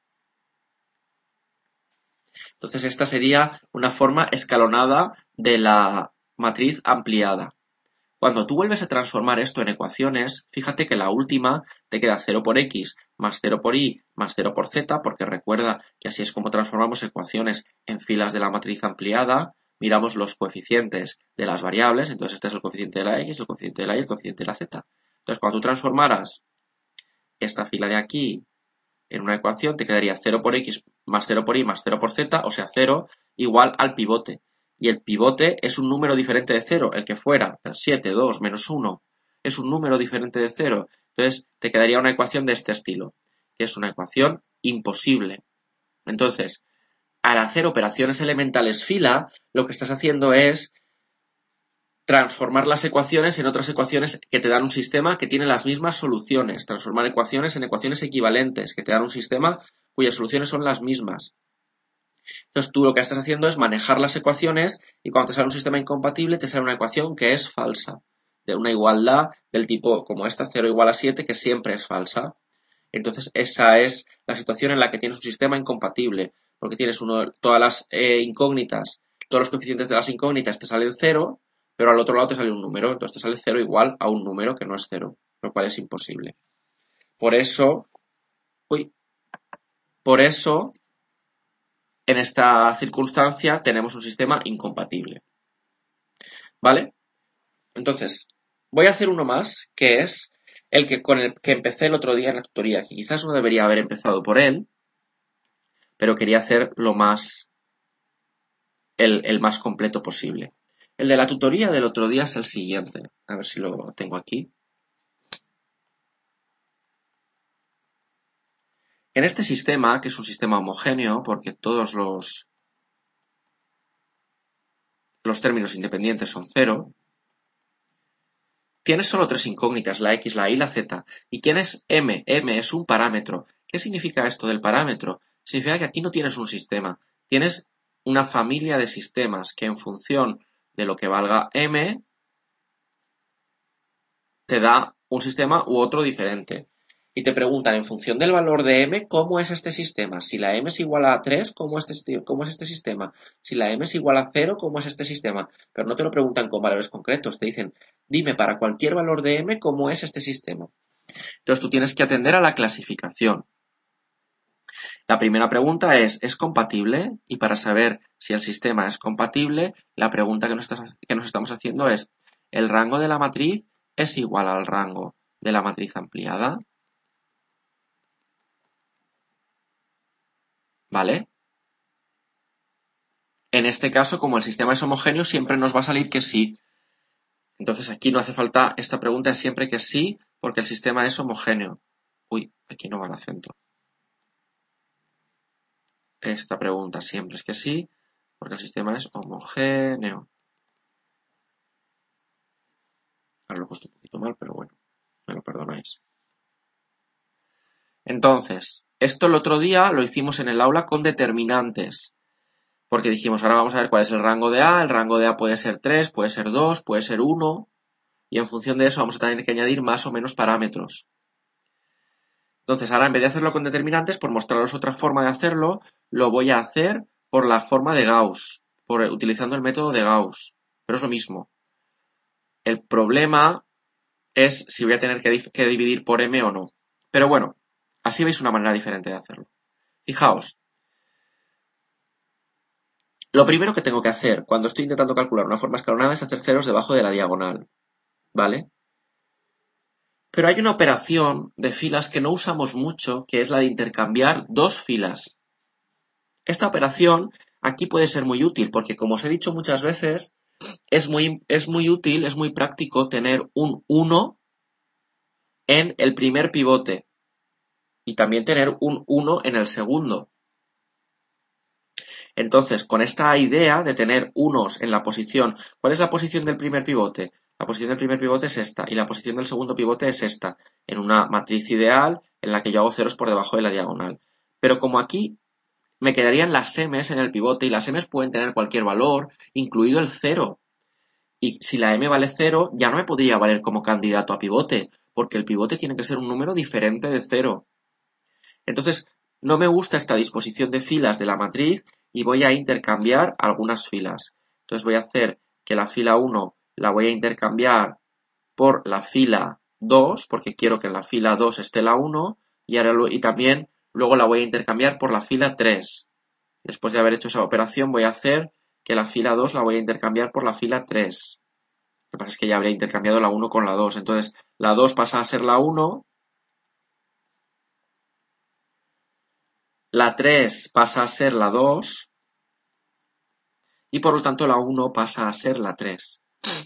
Entonces esta sería una forma escalonada de la matriz ampliada. Cuando tú vuelves a transformar esto en ecuaciones, fíjate que la última te queda 0 por x más 0 por y más 0 por z, porque recuerda que así es como transformamos ecuaciones en filas de la matriz ampliada. Miramos los coeficientes de las variables, entonces este es el coeficiente de la x, el coeficiente de la y, el coeficiente de la z. Entonces cuando tú transformaras esta fila de aquí en una ecuación, te quedaría 0 por x más 0 por y más 0 por z, o sea 0 igual al pivote. Y el pivote es un número diferente de 0, el que fuera 7, 2, menos 1, es un número diferente de 0. Entonces te quedaría una ecuación de este estilo, que es una ecuación imposible. Entonces, al hacer operaciones elementales fila, lo que estás haciendo es transformar las ecuaciones en otras ecuaciones que te dan un sistema que tiene las mismas soluciones, transformar ecuaciones en ecuaciones equivalentes que te dan un sistema cuyas soluciones son las mismas. Entonces tú lo que estás haciendo es manejar las ecuaciones y cuando te sale un sistema incompatible te sale una ecuación que es falsa, de una igualdad del tipo como esta, 0 igual a 7, que siempre es falsa. Entonces esa es la situación en la que tienes un sistema incompatible, porque tienes todas las incógnitas, todos los coeficientes de las incógnitas te salen 0, pero al otro lado te sale un número, entonces te sale 0 igual a un número que no es 0, lo cual es imposible. Por eso, en esta circunstancia tenemos un sistema incompatible. ¿Vale? Entonces, voy a hacer uno más, que es el que con el que empecé el otro día en la tutoría, que quizás no debería haber empezado por él, pero quería hacer el más completo posible. El de la tutoría del otro día es el siguiente. A ver si lo tengo aquí. En este sistema, que es un sistema homogéneo, porque todos los términos independientes son 0, tienes solo 3 incógnitas, la x, la y y la z. ¿Y quién es m? M es un parámetro. ¿Qué significa esto del parámetro? Significa que aquí no tienes un sistema, tienes una familia de sistemas que en función de lo que valga m te da un sistema u otro diferente. Y te preguntan, en función del valor de m, ¿cómo es este sistema? Si la m es igual a 3, ¿cómo es este sistema? Si la m es igual a 0, ¿cómo es este sistema? Pero no te lo preguntan con valores concretos, te dicen, dime para cualquier valor de m, ¿cómo es este sistema? Entonces tú tienes que atender a la clasificación. La primera pregunta ¿es compatible? Y para saber si el sistema es compatible, la pregunta que nos estamos haciendo es, ¿el rango de la matriz es igual al rango de la matriz ampliada? ¿Vale? En este caso, como el sistema es homogéneo, siempre nos va a salir que sí. Entonces aquí no hace falta, esta pregunta es siempre que sí, porque el sistema es homogéneo. Uy, aquí no va el acento. Esta pregunta siempre es que sí, porque el sistema es homogéneo. Ahora lo he puesto un poquito mal, pero bueno, me lo perdonáis. Entonces, esto el otro día lo hicimos en el aula con determinantes. Porque dijimos, ahora vamos a ver cuál es el rango de A. El rango de A puede ser 3, puede ser 2, puede ser 1. Y en función de eso vamos a tener que añadir más o menos parámetros. Entonces, ahora en vez de hacerlo con determinantes, por mostraros otra forma de hacerlo, lo voy a hacer por la forma de Gauss, utilizando el método de Gauss. Pero es lo mismo. El problema es si voy a tener que dividir por m o no. Pero bueno, así veis una manera diferente de hacerlo. Fijaos, lo primero que tengo que hacer cuando estoy intentando calcular una forma escalonada es hacer ceros debajo de la diagonal, ¿vale? Pero hay una operación de filas que no usamos mucho, que es la de intercambiar dos filas. Esta operación aquí puede ser muy útil, porque como os he dicho muchas veces, es muy útil, es muy práctico tener un 1 en el primer pivote y también tener un 1 en el segundo. Entonces, con esta idea de tener unos en la posición, ¿cuál es la posición del primer pivote? La posición del primer pivote es esta y la posición del segundo pivote es esta, en una matriz ideal en la que yo hago ceros por debajo de la diagonal. Pero como aquí me quedarían las m's en el pivote y las m's pueden tener cualquier valor, incluido el 0. Y si la m vale 0, ya no me podría valer como candidato a pivote, porque el pivote tiene que ser un número diferente de 0. Entonces, no me gusta esta disposición de filas de la matriz y voy a intercambiar algunas filas. Entonces voy a hacer que la fila 1 la voy a intercambiar por la fila 2, porque quiero que en la fila 2 esté la 1, y también luego la voy a intercambiar por la fila 3. Después de haber hecho esa operación voy a hacer que la fila 2 la voy a intercambiar por la fila 3. Lo que pasa es que ya habría intercambiado la 1 con la 2. Entonces la 2 pasa a ser la 1. La 3 pasa a ser la 2 y por lo tanto la 1 pasa a ser la 3.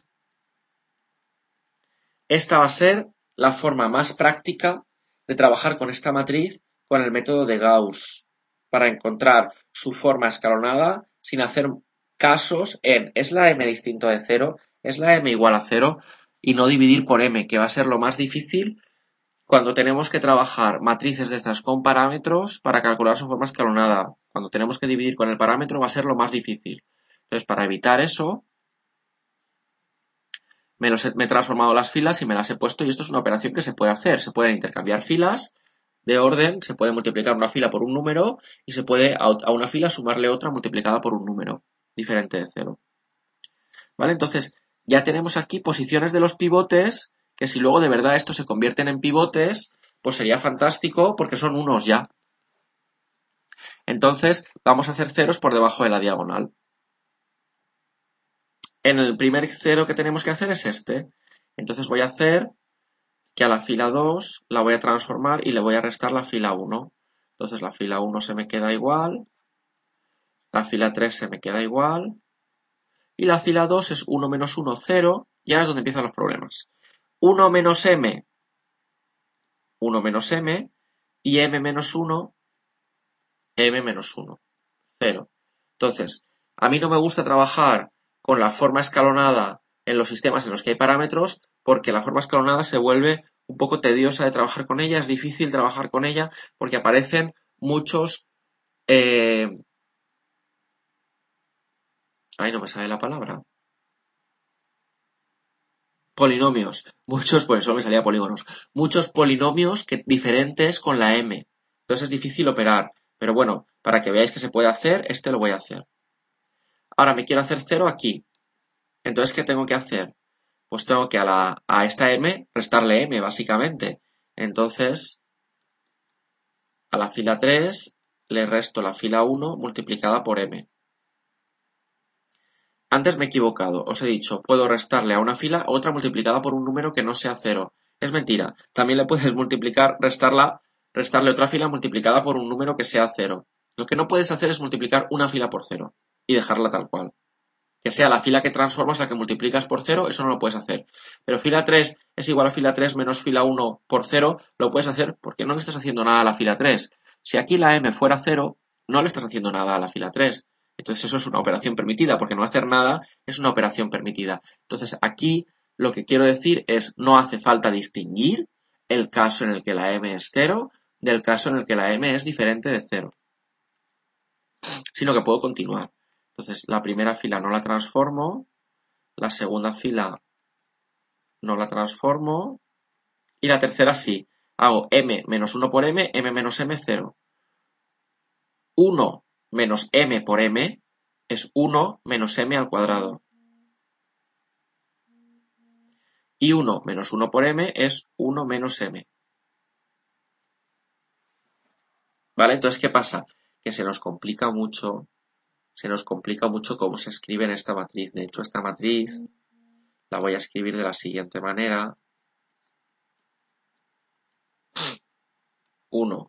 Esta va a ser la forma más práctica de trabajar con esta matriz con el método de Gauss para encontrar su forma escalonada sin hacer casos en ¿es la m distinto de 0? ¿Es la m igual a 0? Y no dividir por m, que va a ser lo más difícil cuando tenemos que trabajar matrices de estas con parámetros para calcular su forma escalonada. Cuando tenemos que dividir con el parámetro va a ser lo más difícil. Entonces, para evitar eso, me he transformado las filas y me las he puesto, y esto es una operación que se puede hacer. Se pueden intercambiar filas de orden, se puede multiplicar una fila por un número y se puede a una fila sumarle otra multiplicada por un número diferente de 0. ¿Vale? Entonces, ya tenemos aquí posiciones de los pivotes, que si luego de verdad estos se convierten en pivotes, pues sería fantástico porque son unos ya. Entonces, vamos a hacer ceros por debajo de la diagonal. En el primer cero que tenemos que hacer es este. Entonces voy a hacer que a la fila 2 la voy a transformar y le voy a restar la fila 1. Entonces la fila 1 se me queda igual, la fila 3 se me queda igual, y la fila 2 es 1 menos 1, 0, y ahora es donde empiezan los problemas. 1 menos m, 1 menos m, y m menos 1, m menos 1, 0. Entonces, a mí no me gusta trabajar con la forma escalonada en los sistemas en los que hay parámetros, porque la forma escalonada se vuelve un poco tediosa de trabajar con ella, es difícil trabajar con ella, porque aparecen muchos... Ahí no me sale la palabra. Polinomios. Muchos, pues solo me salía polígonos. Muchos polinomios diferentes con la m. Entonces es difícil operar. Pero bueno, para que veáis que se puede hacer, este lo voy a hacer. Ahora me quiero hacer 0 aquí. Entonces, ¿qué tengo que hacer? Pues tengo que a esta m restarle m, básicamente. Entonces, a la fila 3 le resto la fila 1 multiplicada por m. Antes me he equivocado, os he dicho, puedo restarle a una fila otra multiplicada por un número que no sea 0. Es mentira, también le puedes restarle otra fila multiplicada por un número que sea 0. Lo que no puedes hacer es multiplicar una fila por 0 y dejarla tal cual. Que sea la fila que transformas la que multiplicas por 0, eso no lo puedes hacer. Pero fila 3 es igual a fila 3 menos fila 1 por 0, lo puedes hacer porque no le estás haciendo nada a la fila 3. Si aquí la m fuera 0, no le estás haciendo nada a la fila 3. Entonces eso es una operación permitida, porque no hacer nada es una operación permitida. Entonces aquí lo que quiero decir es no hace falta distinguir el caso en el que la m es 0 del caso en el que la m es diferente de 0, sino que puedo continuar. Entonces la primera fila no la transformo, la segunda fila no la transformo y la tercera sí. Hago m menos 1 por m, m menos m, 0. 1 menos m por m es 1 menos m al cuadrado. Y 1 menos 1 por m es 1 menos m. ¿Vale? Entonces, ¿qué pasa? Que se nos complica mucho cómo se escribe en esta matriz. De hecho, esta matriz la voy a escribir de la siguiente manera. 1,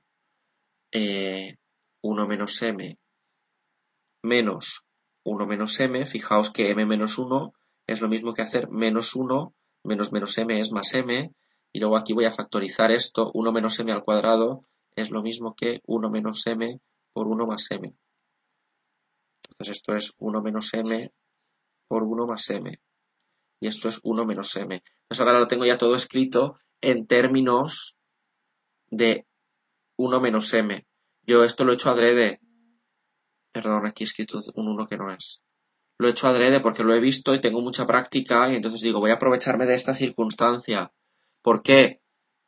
1 menos m menos 1 menos m. Fijaos que m menos 1 es lo mismo que hacer menos 1 menos menos m es más m. Y luego aquí voy a factorizar esto. 1 menos m al cuadrado es lo mismo que 1 menos m por 1 más m. Entonces esto es 1 menos m por 1 más m. Y esto es 1 menos m. Entonces ahora lo tengo ya todo escrito en términos de 1 menos m. Yo esto lo he hecho adrede. Perdón, aquí he escrito un 1 que no es. Lo he hecho adrede porque lo he visto y tengo mucha práctica y entonces digo, voy a aprovecharme de esta circunstancia. ¿Por qué?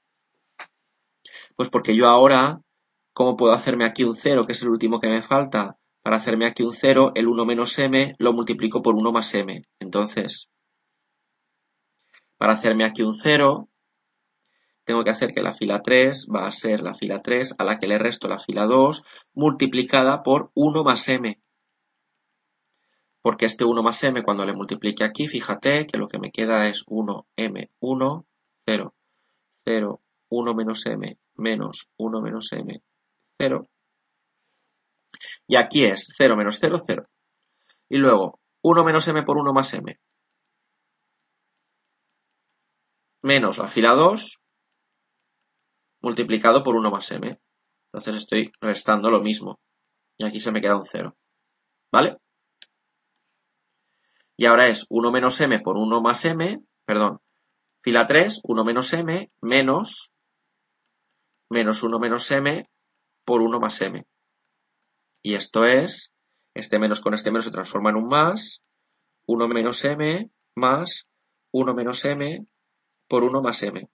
Pues porque yo ahora, ¿cómo puedo hacerme aquí un 0, que es el último que me falta? Para hacerme aquí un 0, el 1 menos m lo multiplico por 1 más m. Entonces, para hacerme aquí un 0, tengo que hacer que la fila 3 va a ser la fila 3 a la que le resto la fila 2 multiplicada por 1 más m. Porque este 1 más m cuando le multiplique aquí, fíjate que lo que me queda es 1m, 1, 0, 0, 1 menos m menos 1 menos m, 0. Y aquí es 0 menos 0, 0. Y luego 1 menos m por 1 más m menos la fila 2 multiplicado por 1 más m. Entonces estoy restando lo mismo. Y aquí se me queda un 0. ¿Vale? Y ahora es 1 menos m por 1 más m, perdón, fila 3, 1 menos m menos 1 menos m por 1 más m. Y esto es, este menos con este menos se transforma en un más, 1 menos m más 1 menos m por 1 más m.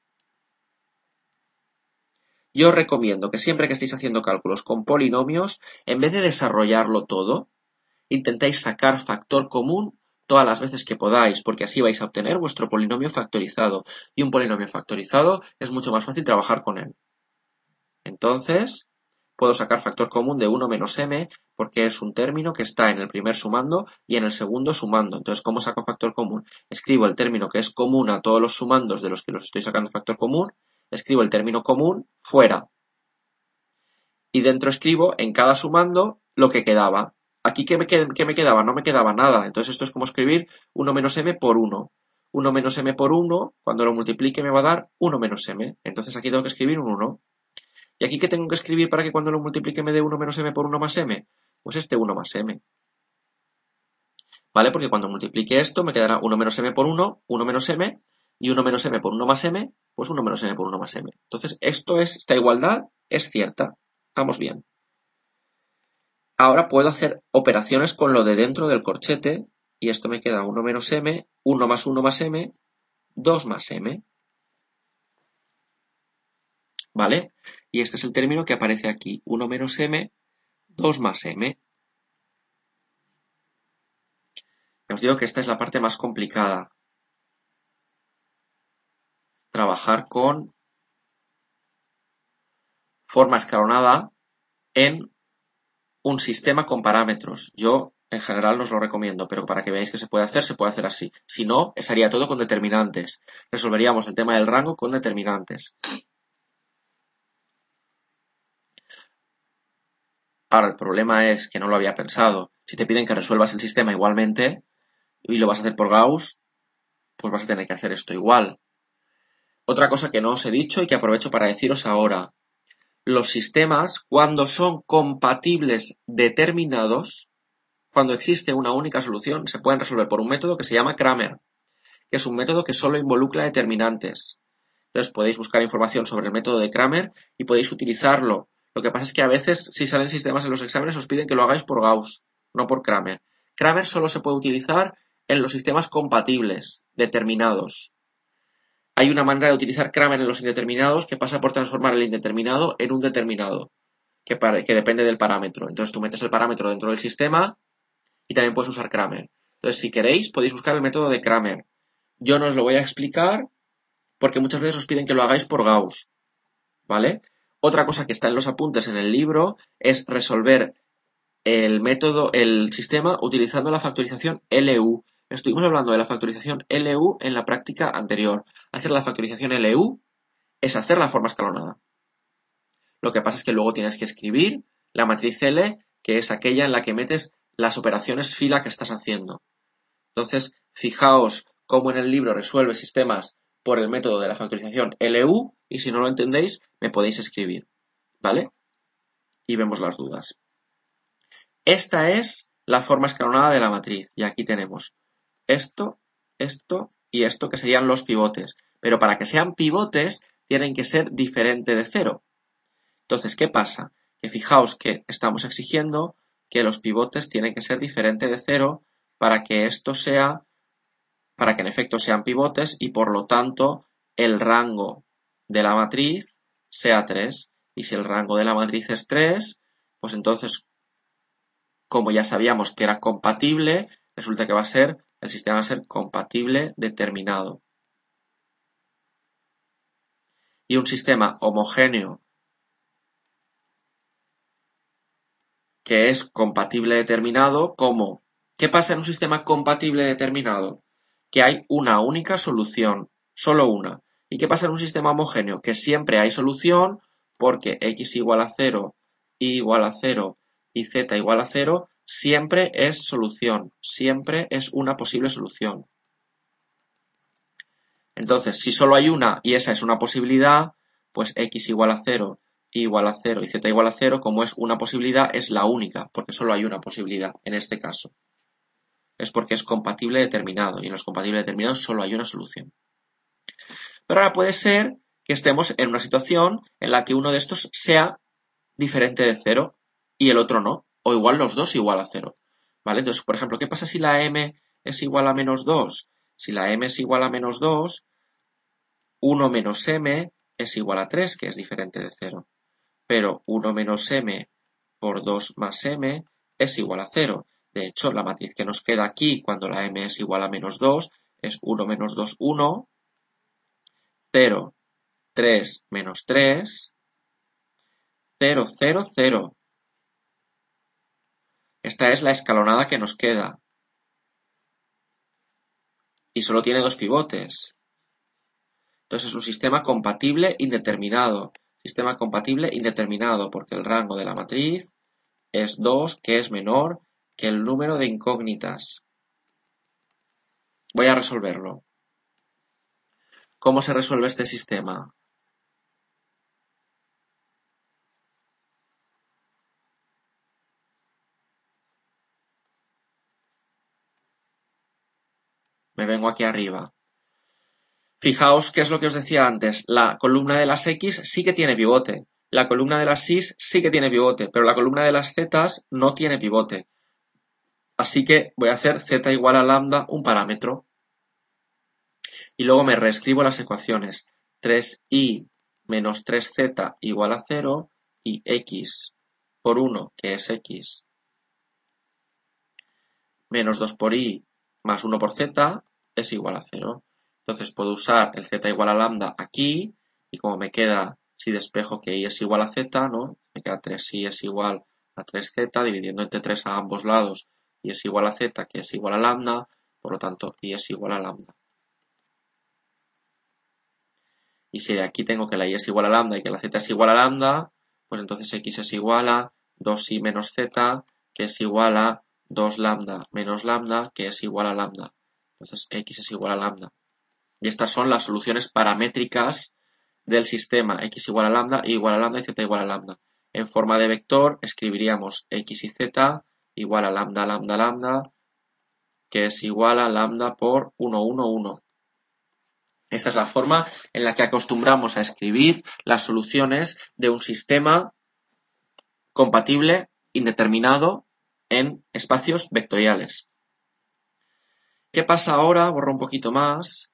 Yo os recomiendo que siempre que estéis haciendo cálculos con polinomios, en vez de desarrollarlo todo, intentéis sacar factor común todas las veces que podáis, porque así vais a obtener vuestro polinomio factorizado. Y un polinomio factorizado es mucho más fácil trabajar con él. Entonces, puedo sacar factor común de 1 menos m, porque es un término que está en el primer sumando y en el segundo sumando. Entonces, ¿cómo saco factor común? Escribo el término que es común a todos los sumandos de los que los estoy sacando factor común, escribo el término común fuera. Y dentro escribo en cada sumando lo que quedaba. Aquí, ¿qué me quedaba? No me quedaba nada. Entonces esto es como escribir 1 menos m por 1. 1 menos m por 1, cuando lo multiplique me va a dar 1 menos m. Entonces aquí tengo que escribir un 1. ¿Y aquí qué tengo que escribir para que cuando lo multiplique me dé 1 menos m por 1 más m? Pues este 1 más m. ¿Vale? Porque cuando multiplique esto me quedará 1 menos m por 1, 1 menos m, y 1 menos m por 1 más m, pues 1 menos m por 1 más m. Entonces esta igualdad es cierta. Vamos bien. Ahora puedo hacer operaciones con lo de dentro del corchete y esto me queda 1 menos m, 1 más 1 más m, 2 más m. ¿Vale? Y este es el término que aparece aquí, 1 menos m, 2 más m. Os digo que esta es la parte más complicada. Trabajar con forma escalonada en un sistema con parámetros. Yo, en general, no os lo recomiendo, pero para que veáis que se puede hacer así. Si no, haría todo con determinantes. Resolveríamos el tema del rango con determinantes. Ahora, el problema es que no lo había pensado. Si te piden que resuelvas el sistema igualmente y lo vas a hacer por Gauss, pues vas a tener que hacer esto igual. Otra cosa que no os he dicho y que aprovecho para deciros ahora. Los sistemas, cuando son compatibles determinados, cuando existe una única solución, se pueden resolver por un método que se llama Cramer, que es un método que solo involucra determinantes. Entonces podéis buscar información sobre el método de Cramer y podéis utilizarlo. Lo que pasa es que a veces, si salen sistemas en los exámenes, os piden que lo hagáis por Gauss, no por Cramer. Cramer solo se puede utilizar en los sistemas compatibles, determinados. Hay una manera de utilizar Cramer en los indeterminados que pasa por transformar el indeterminado en un determinado, que depende del parámetro. Entonces tú metes el parámetro dentro del sistema y también puedes usar Cramer. Entonces, si queréis, podéis buscar el método de Cramer. Yo no os lo voy a explicar porque muchas veces os piden que lo hagáis por Gauss, ¿vale? Otra cosa que está en los apuntes en el libro es resolver el sistema utilizando la factorización LU. Estuvimos hablando de la factorización LU en la práctica anterior. Hacer la factorización LU es hacer la forma escalonada. Lo que pasa es que luego tienes que escribir la matriz L, que es aquella en la que metes las operaciones fila que estás haciendo. Entonces, fijaos cómo en el libro resuelve sistemas por el método de la factorización LU, y si no lo entendéis, me podéis escribir, ¿vale? Y vemos las dudas. Esta es la forma escalonada de la matriz, y aquí tenemos esto, esto y esto, que serían los pivotes. Pero para que sean pivotes, tienen que ser diferente de 0. Entonces, ¿qué pasa? Que fijaos que estamos exigiendo que los pivotes tienen que ser diferente de 0 para que esto sea, para que en efecto sean pivotes y por lo tanto el rango de la matriz sea 3. Y si el rango de la matriz es 3, pues entonces, como ya sabíamos que era compatible, resulta que el sistema va a ser compatible determinado. Y un sistema homogéneo que es compatible determinado, ¿cómo? ¿Qué pasa en un sistema compatible determinado? Que hay una única solución, solo una. ¿Y qué pasa en un sistema homogéneo? Que siempre hay solución porque x igual a 0, y igual a 0 y z igual a 0 siempre es solución, siempre es una posible solución. Entonces, si solo hay una y esa es una posibilidad, pues x igual a 0, y igual a 0 y z igual a 0, como es una posibilidad, es la única, porque solo hay una posibilidad en este caso. Es porque es compatible determinado, y en los compatibles determinados solo hay una solución. Pero ahora puede ser que estemos en una situación en la que uno de estos sea diferente de 0 y el otro no, o igual los dos igual a 0. ¿Vale? Entonces, por ejemplo, ¿qué pasa si la m es igual a menos 2? Si la m es igual a menos 2, 1 menos m es igual a 3, que es diferente de 0. Pero 1 menos m por 2 más m es igual a 0. De hecho, la matriz que nos queda aquí cuando la m es igual a menos 2 es 1 menos 2, 1, 0, 3 menos 3, 0, 0, 0. Esta es la escalonada que nos queda. Y solo tiene dos pivotes. Entonces es un sistema compatible indeterminado. Sistema compatible indeterminado porque el rango de la matriz es 2, que es menor que el número de incógnitas. Voy a resolverlo. ¿Cómo se resuelve este sistema? Me vengo aquí arriba. Fijaos qué es lo que os decía antes. La columna de las X sí que tiene pivote. La columna de las Y sí que tiene pivote, pero la columna de las Z no tiene pivote. Así que voy a hacer Z igual a lambda un parámetro. Y luego me reescribo las ecuaciones. 3y menos 3z igual a 0 y x por 1, que es x, menos 2 por y más 1 por z es igual a 0. Entonces puedo usar el z igual a lambda aquí y como me queda, si despejo que y es igual a z, ¿no? Me queda 3y es igual a 3z, dividiendo entre 3 a ambos lados, y es igual a z, que es igual a lambda, por lo tanto y es igual a lambda. Y si de aquí tengo que la y es igual a lambda y que la z es igual a lambda, pues entonces x es igual a 2y menos z, que es igual a 2 lambda menos lambda, que es igual a lambda. Entonces x es igual a lambda. Y estas son las soluciones paramétricas del sistema x igual a lambda, y igual a lambda y z igual a lambda. En forma de vector escribiríamos x y z igual a lambda, lambda, lambda, que es igual a lambda por 1, 1, 1. Esta es la forma en la que acostumbramos a escribir las soluciones de un sistema compatible indeterminado en espacios vectoriales. ¿Qué pasa ahora? Borro un poquito más.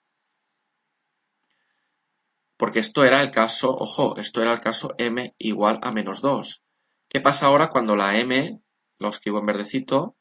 Porque esto era el caso, ojo, esto era el caso m igual a menos 2. ¿Qué pasa ahora cuando la m, lo escribo en verdecito,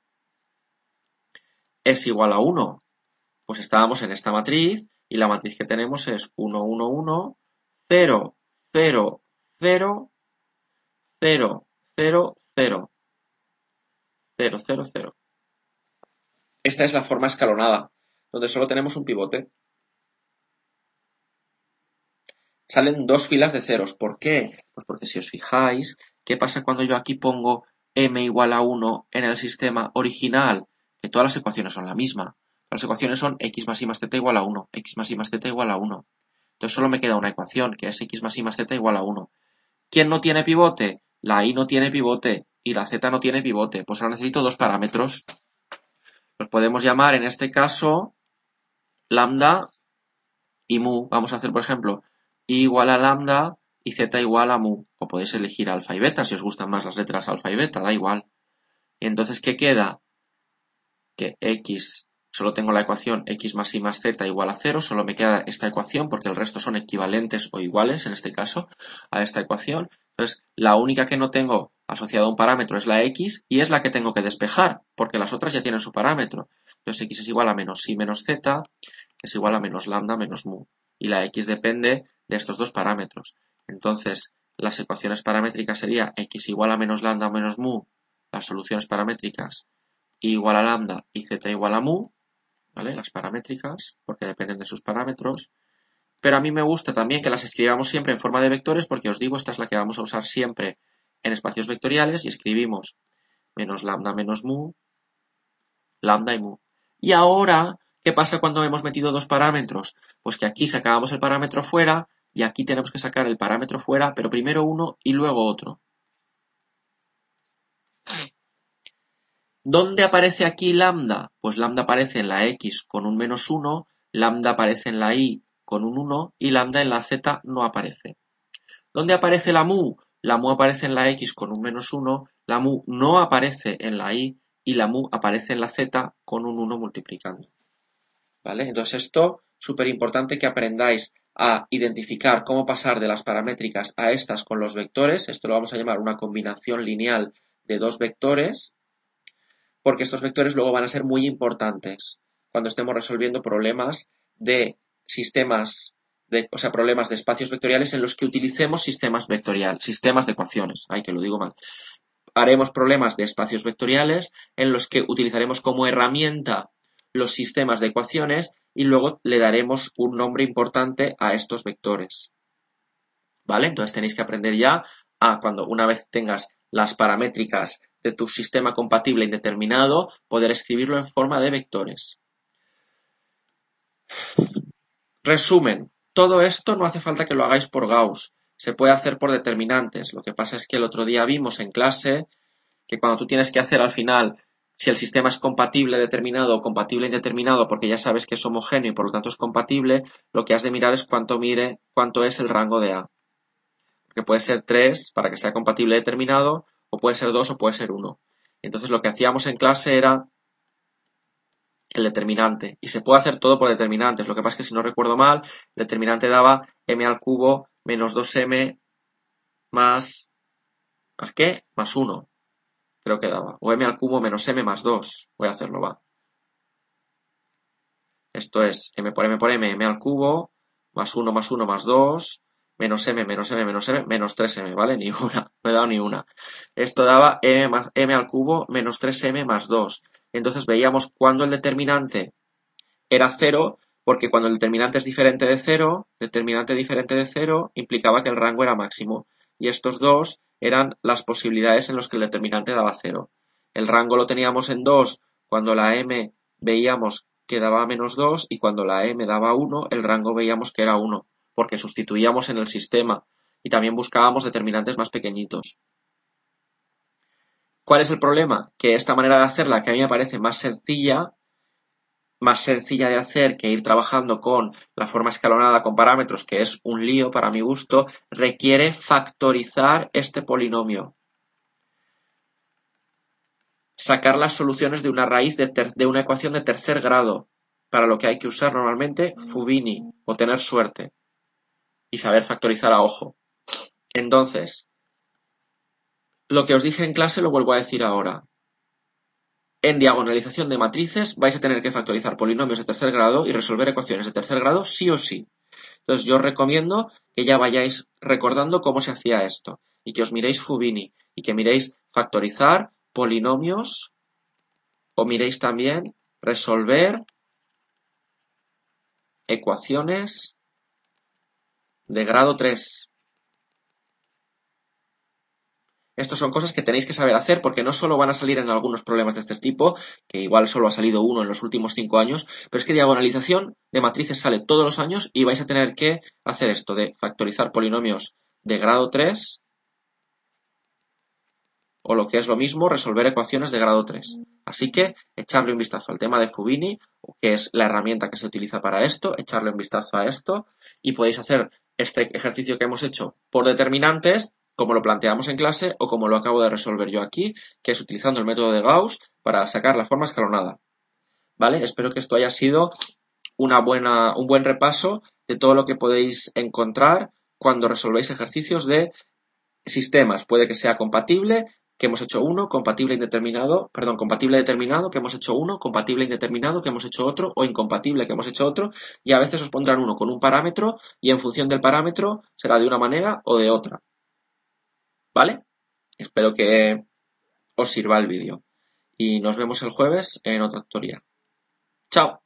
es igual a 1? Pues estábamos en esta matriz y la matriz que tenemos es 1, 1, 1, 0, 0, 0, 0, 0, 0, 0, 0, 0. Esta es la forma escalonada, donde solo tenemos un pivote. salen dos filas de ceros. ¿Por qué? Pues porque si os fijáis, ¿qué pasa cuando yo aquí pongo m igual a 1 en el sistema original? Que todas las ecuaciones son la misma. Las ecuaciones son x más y más z igual a 1, x más y más z igual a 1. Entonces solo me queda una ecuación, que es x más y más z igual a 1. ¿Quién no tiene pivote? La y no tiene pivote y la z no tiene pivote. Pues ahora necesito dos parámetros. Los podemos llamar en este caso lambda y mu. Vamos a hacer, por ejemplo, y igual a lambda y z igual a mu. O podéis elegir alfa y beta si os gustan más las letras alfa y beta, da igual. Y entonces, ¿qué queda? Que x, solo tengo la ecuación x más y más z igual a 0, solo me queda esta ecuación porque el resto son equivalentes o iguales, en este caso, a esta ecuación. Entonces, la única que no tengo asociada a un parámetro es la x y es la que tengo que despejar, porque las otras ya tienen su parámetro. Entonces, x es igual a menos y menos z, que es igual a menos lambda menos mu. Y la x depende de estos dos parámetros. Entonces, las ecuaciones paramétricas serían x igual a menos lambda menos mu, las soluciones paramétricas igual a lambda y z igual a mu, ¿vale? Las paramétricas, porque dependen de sus parámetros. Pero a mí me gusta también que las escribamos siempre en forma de vectores, porque os digo, esta es la que vamos a usar siempre en espacios vectoriales, y escribimos menos lambda menos mu, lambda y mu. Y ahora, ¿qué pasa cuando hemos metido dos parámetros? Pues que aquí sacábamos el parámetro fuera, y aquí tenemos que sacar el parámetro fuera, pero primero uno y luego otro. ¿Dónde aparece aquí lambda? Pues lambda aparece en la x con un menos 1, lambda aparece en la y con un 1 y lambda en la z no aparece. ¿Dónde aparece la mu? La mu aparece en la x con un menos 1, la mu no aparece en la y la mu aparece en la z con un 1 multiplicando. ¿Vale? Entonces esto, súper importante que aprendáis a identificar cómo pasar de las paramétricas a estas con los vectores. Esto lo vamos a llamar una combinación lineal de dos vectores, porque estos vectores luego van a ser muy importantes cuando estemos resolviendo problemas de sistemas, problemas de espacios vectoriales en los que utilicemos sistemas vectoriales, sistemas de ecuaciones. Ay, que lo digo mal. Haremos problemas de espacios vectoriales en los que utilizaremos como herramienta los sistemas de ecuaciones y luego le daremos un nombre importante a estos vectores. ¿Vale? Entonces tenéis que aprender ya a cuando una vez tengas las paramétricas de tu sistema compatible indeterminado, poder escribirlo en forma de vectores. Resumen, todo esto no hace falta que lo hagáis por Gauss, se puede hacer por determinantes. Lo que pasa es que el otro día vimos en clase que cuando tú tienes que hacer al final si el sistema es compatible determinado o compatible indeterminado, porque ya sabes que es homogéneo y por lo tanto es compatible, lo que has de mirar es cuánto es el rango de A. Porque puede ser 3 para que sea compatible determinado, o puede ser 2 o puede ser 1. Entonces lo que hacíamos en clase era el determinante. Y se puede hacer todo por determinantes. Lo que pasa es que si no recuerdo mal, el determinante daba m al cubo menos 2m más... ¿Más qué? Más 1. Creo que daba. O m al cubo menos m más 2. Voy a hacerlo, va. Esto es m por m al cubo, más 1 más 1 más 2, menos m menos m menos m menos 3m, ¿vale? Ni una, no he dado ni una. Esto daba m al cubo menos 3m más 2. Entonces veíamos cuando el determinante era 0, porque cuando el determinante es diferente de 0, determinante diferente de 0 implicaba que el rango era máximo. Y estos dos eran las posibilidades en las que el determinante daba 0. El rango lo teníamos en 2 cuando la m veíamos que daba menos 2 y cuando la m daba 1, el rango veíamos que era 1, porque sustituíamos en el sistema y también buscábamos determinantes más pequeñitos. ¿Cuál es el problema? Que esta manera de hacerla, que a mí me parece más sencilla de hacer que ir trabajando con la forma escalonada con parámetros, que es un lío para mi gusto, requiere factorizar este polinomio. Sacar las soluciones de una raíz de una ecuación de tercer grado, para lo que hay que usar normalmente Fubini o tener suerte y saber factorizar a ojo. Entonces, lo que os dije en clase lo vuelvo a decir ahora. En diagonalización de matrices vais a tener que factorizar polinomios de tercer grado y resolver ecuaciones de tercer grado sí o sí. Entonces yo os recomiendo que ya vayáis recordando cómo se hacía esto y que os miréis Fubini y que miréis factorizar polinomios o miréis también resolver ecuaciones de grado 3. Estas son cosas que tenéis que saber hacer porque no solo van a salir en algunos problemas de este tipo, que igual solo ha salido uno en los últimos 5 años, pero es que diagonalización de matrices sale todos los años y vais a tener que hacer esto de factorizar polinomios de grado 3 o lo que es lo mismo, resolver ecuaciones de grado 3. Así que echarle un vistazo al tema de Fubini, que es la herramienta que se utiliza para esto, echarle un vistazo a esto y podéis hacer este ejercicio que hemos hecho por determinantes, como lo planteamos en clase o como lo acabo de resolver yo aquí, que es utilizando el método de Gauss para sacar la forma escalonada. ¿Vale? Espero que esto haya sido un buen repaso de todo lo que podéis encontrar cuando resolvéis ejercicios de sistemas. Puede que sea compatible, que hemos hecho uno, compatible determinado, que hemos hecho uno, compatible indeterminado, que hemos hecho otro, o incompatible, que hemos hecho otro, y a veces os pondrán uno con un parámetro, y en función del parámetro será de una manera o de otra. ¿Vale? Espero que os sirva el vídeo. Y nos vemos el jueves en otra tutoría. ¡Chao!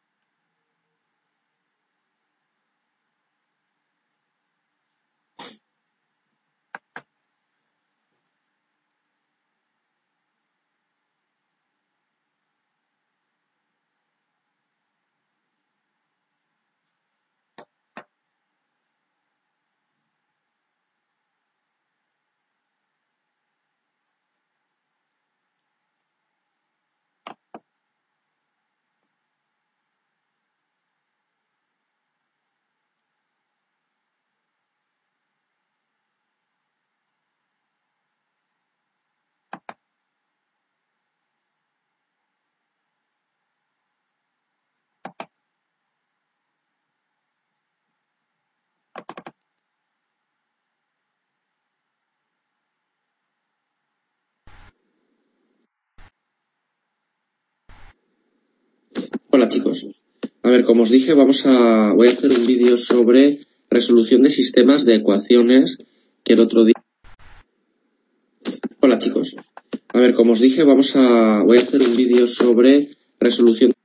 Hola chicos, a ver, como os dije, voy a hacer un vídeo sobre resolución de sistemas de ecuaciones que el otro día... Hola chicos, a ver, como os dije, voy a hacer un vídeo sobre resolución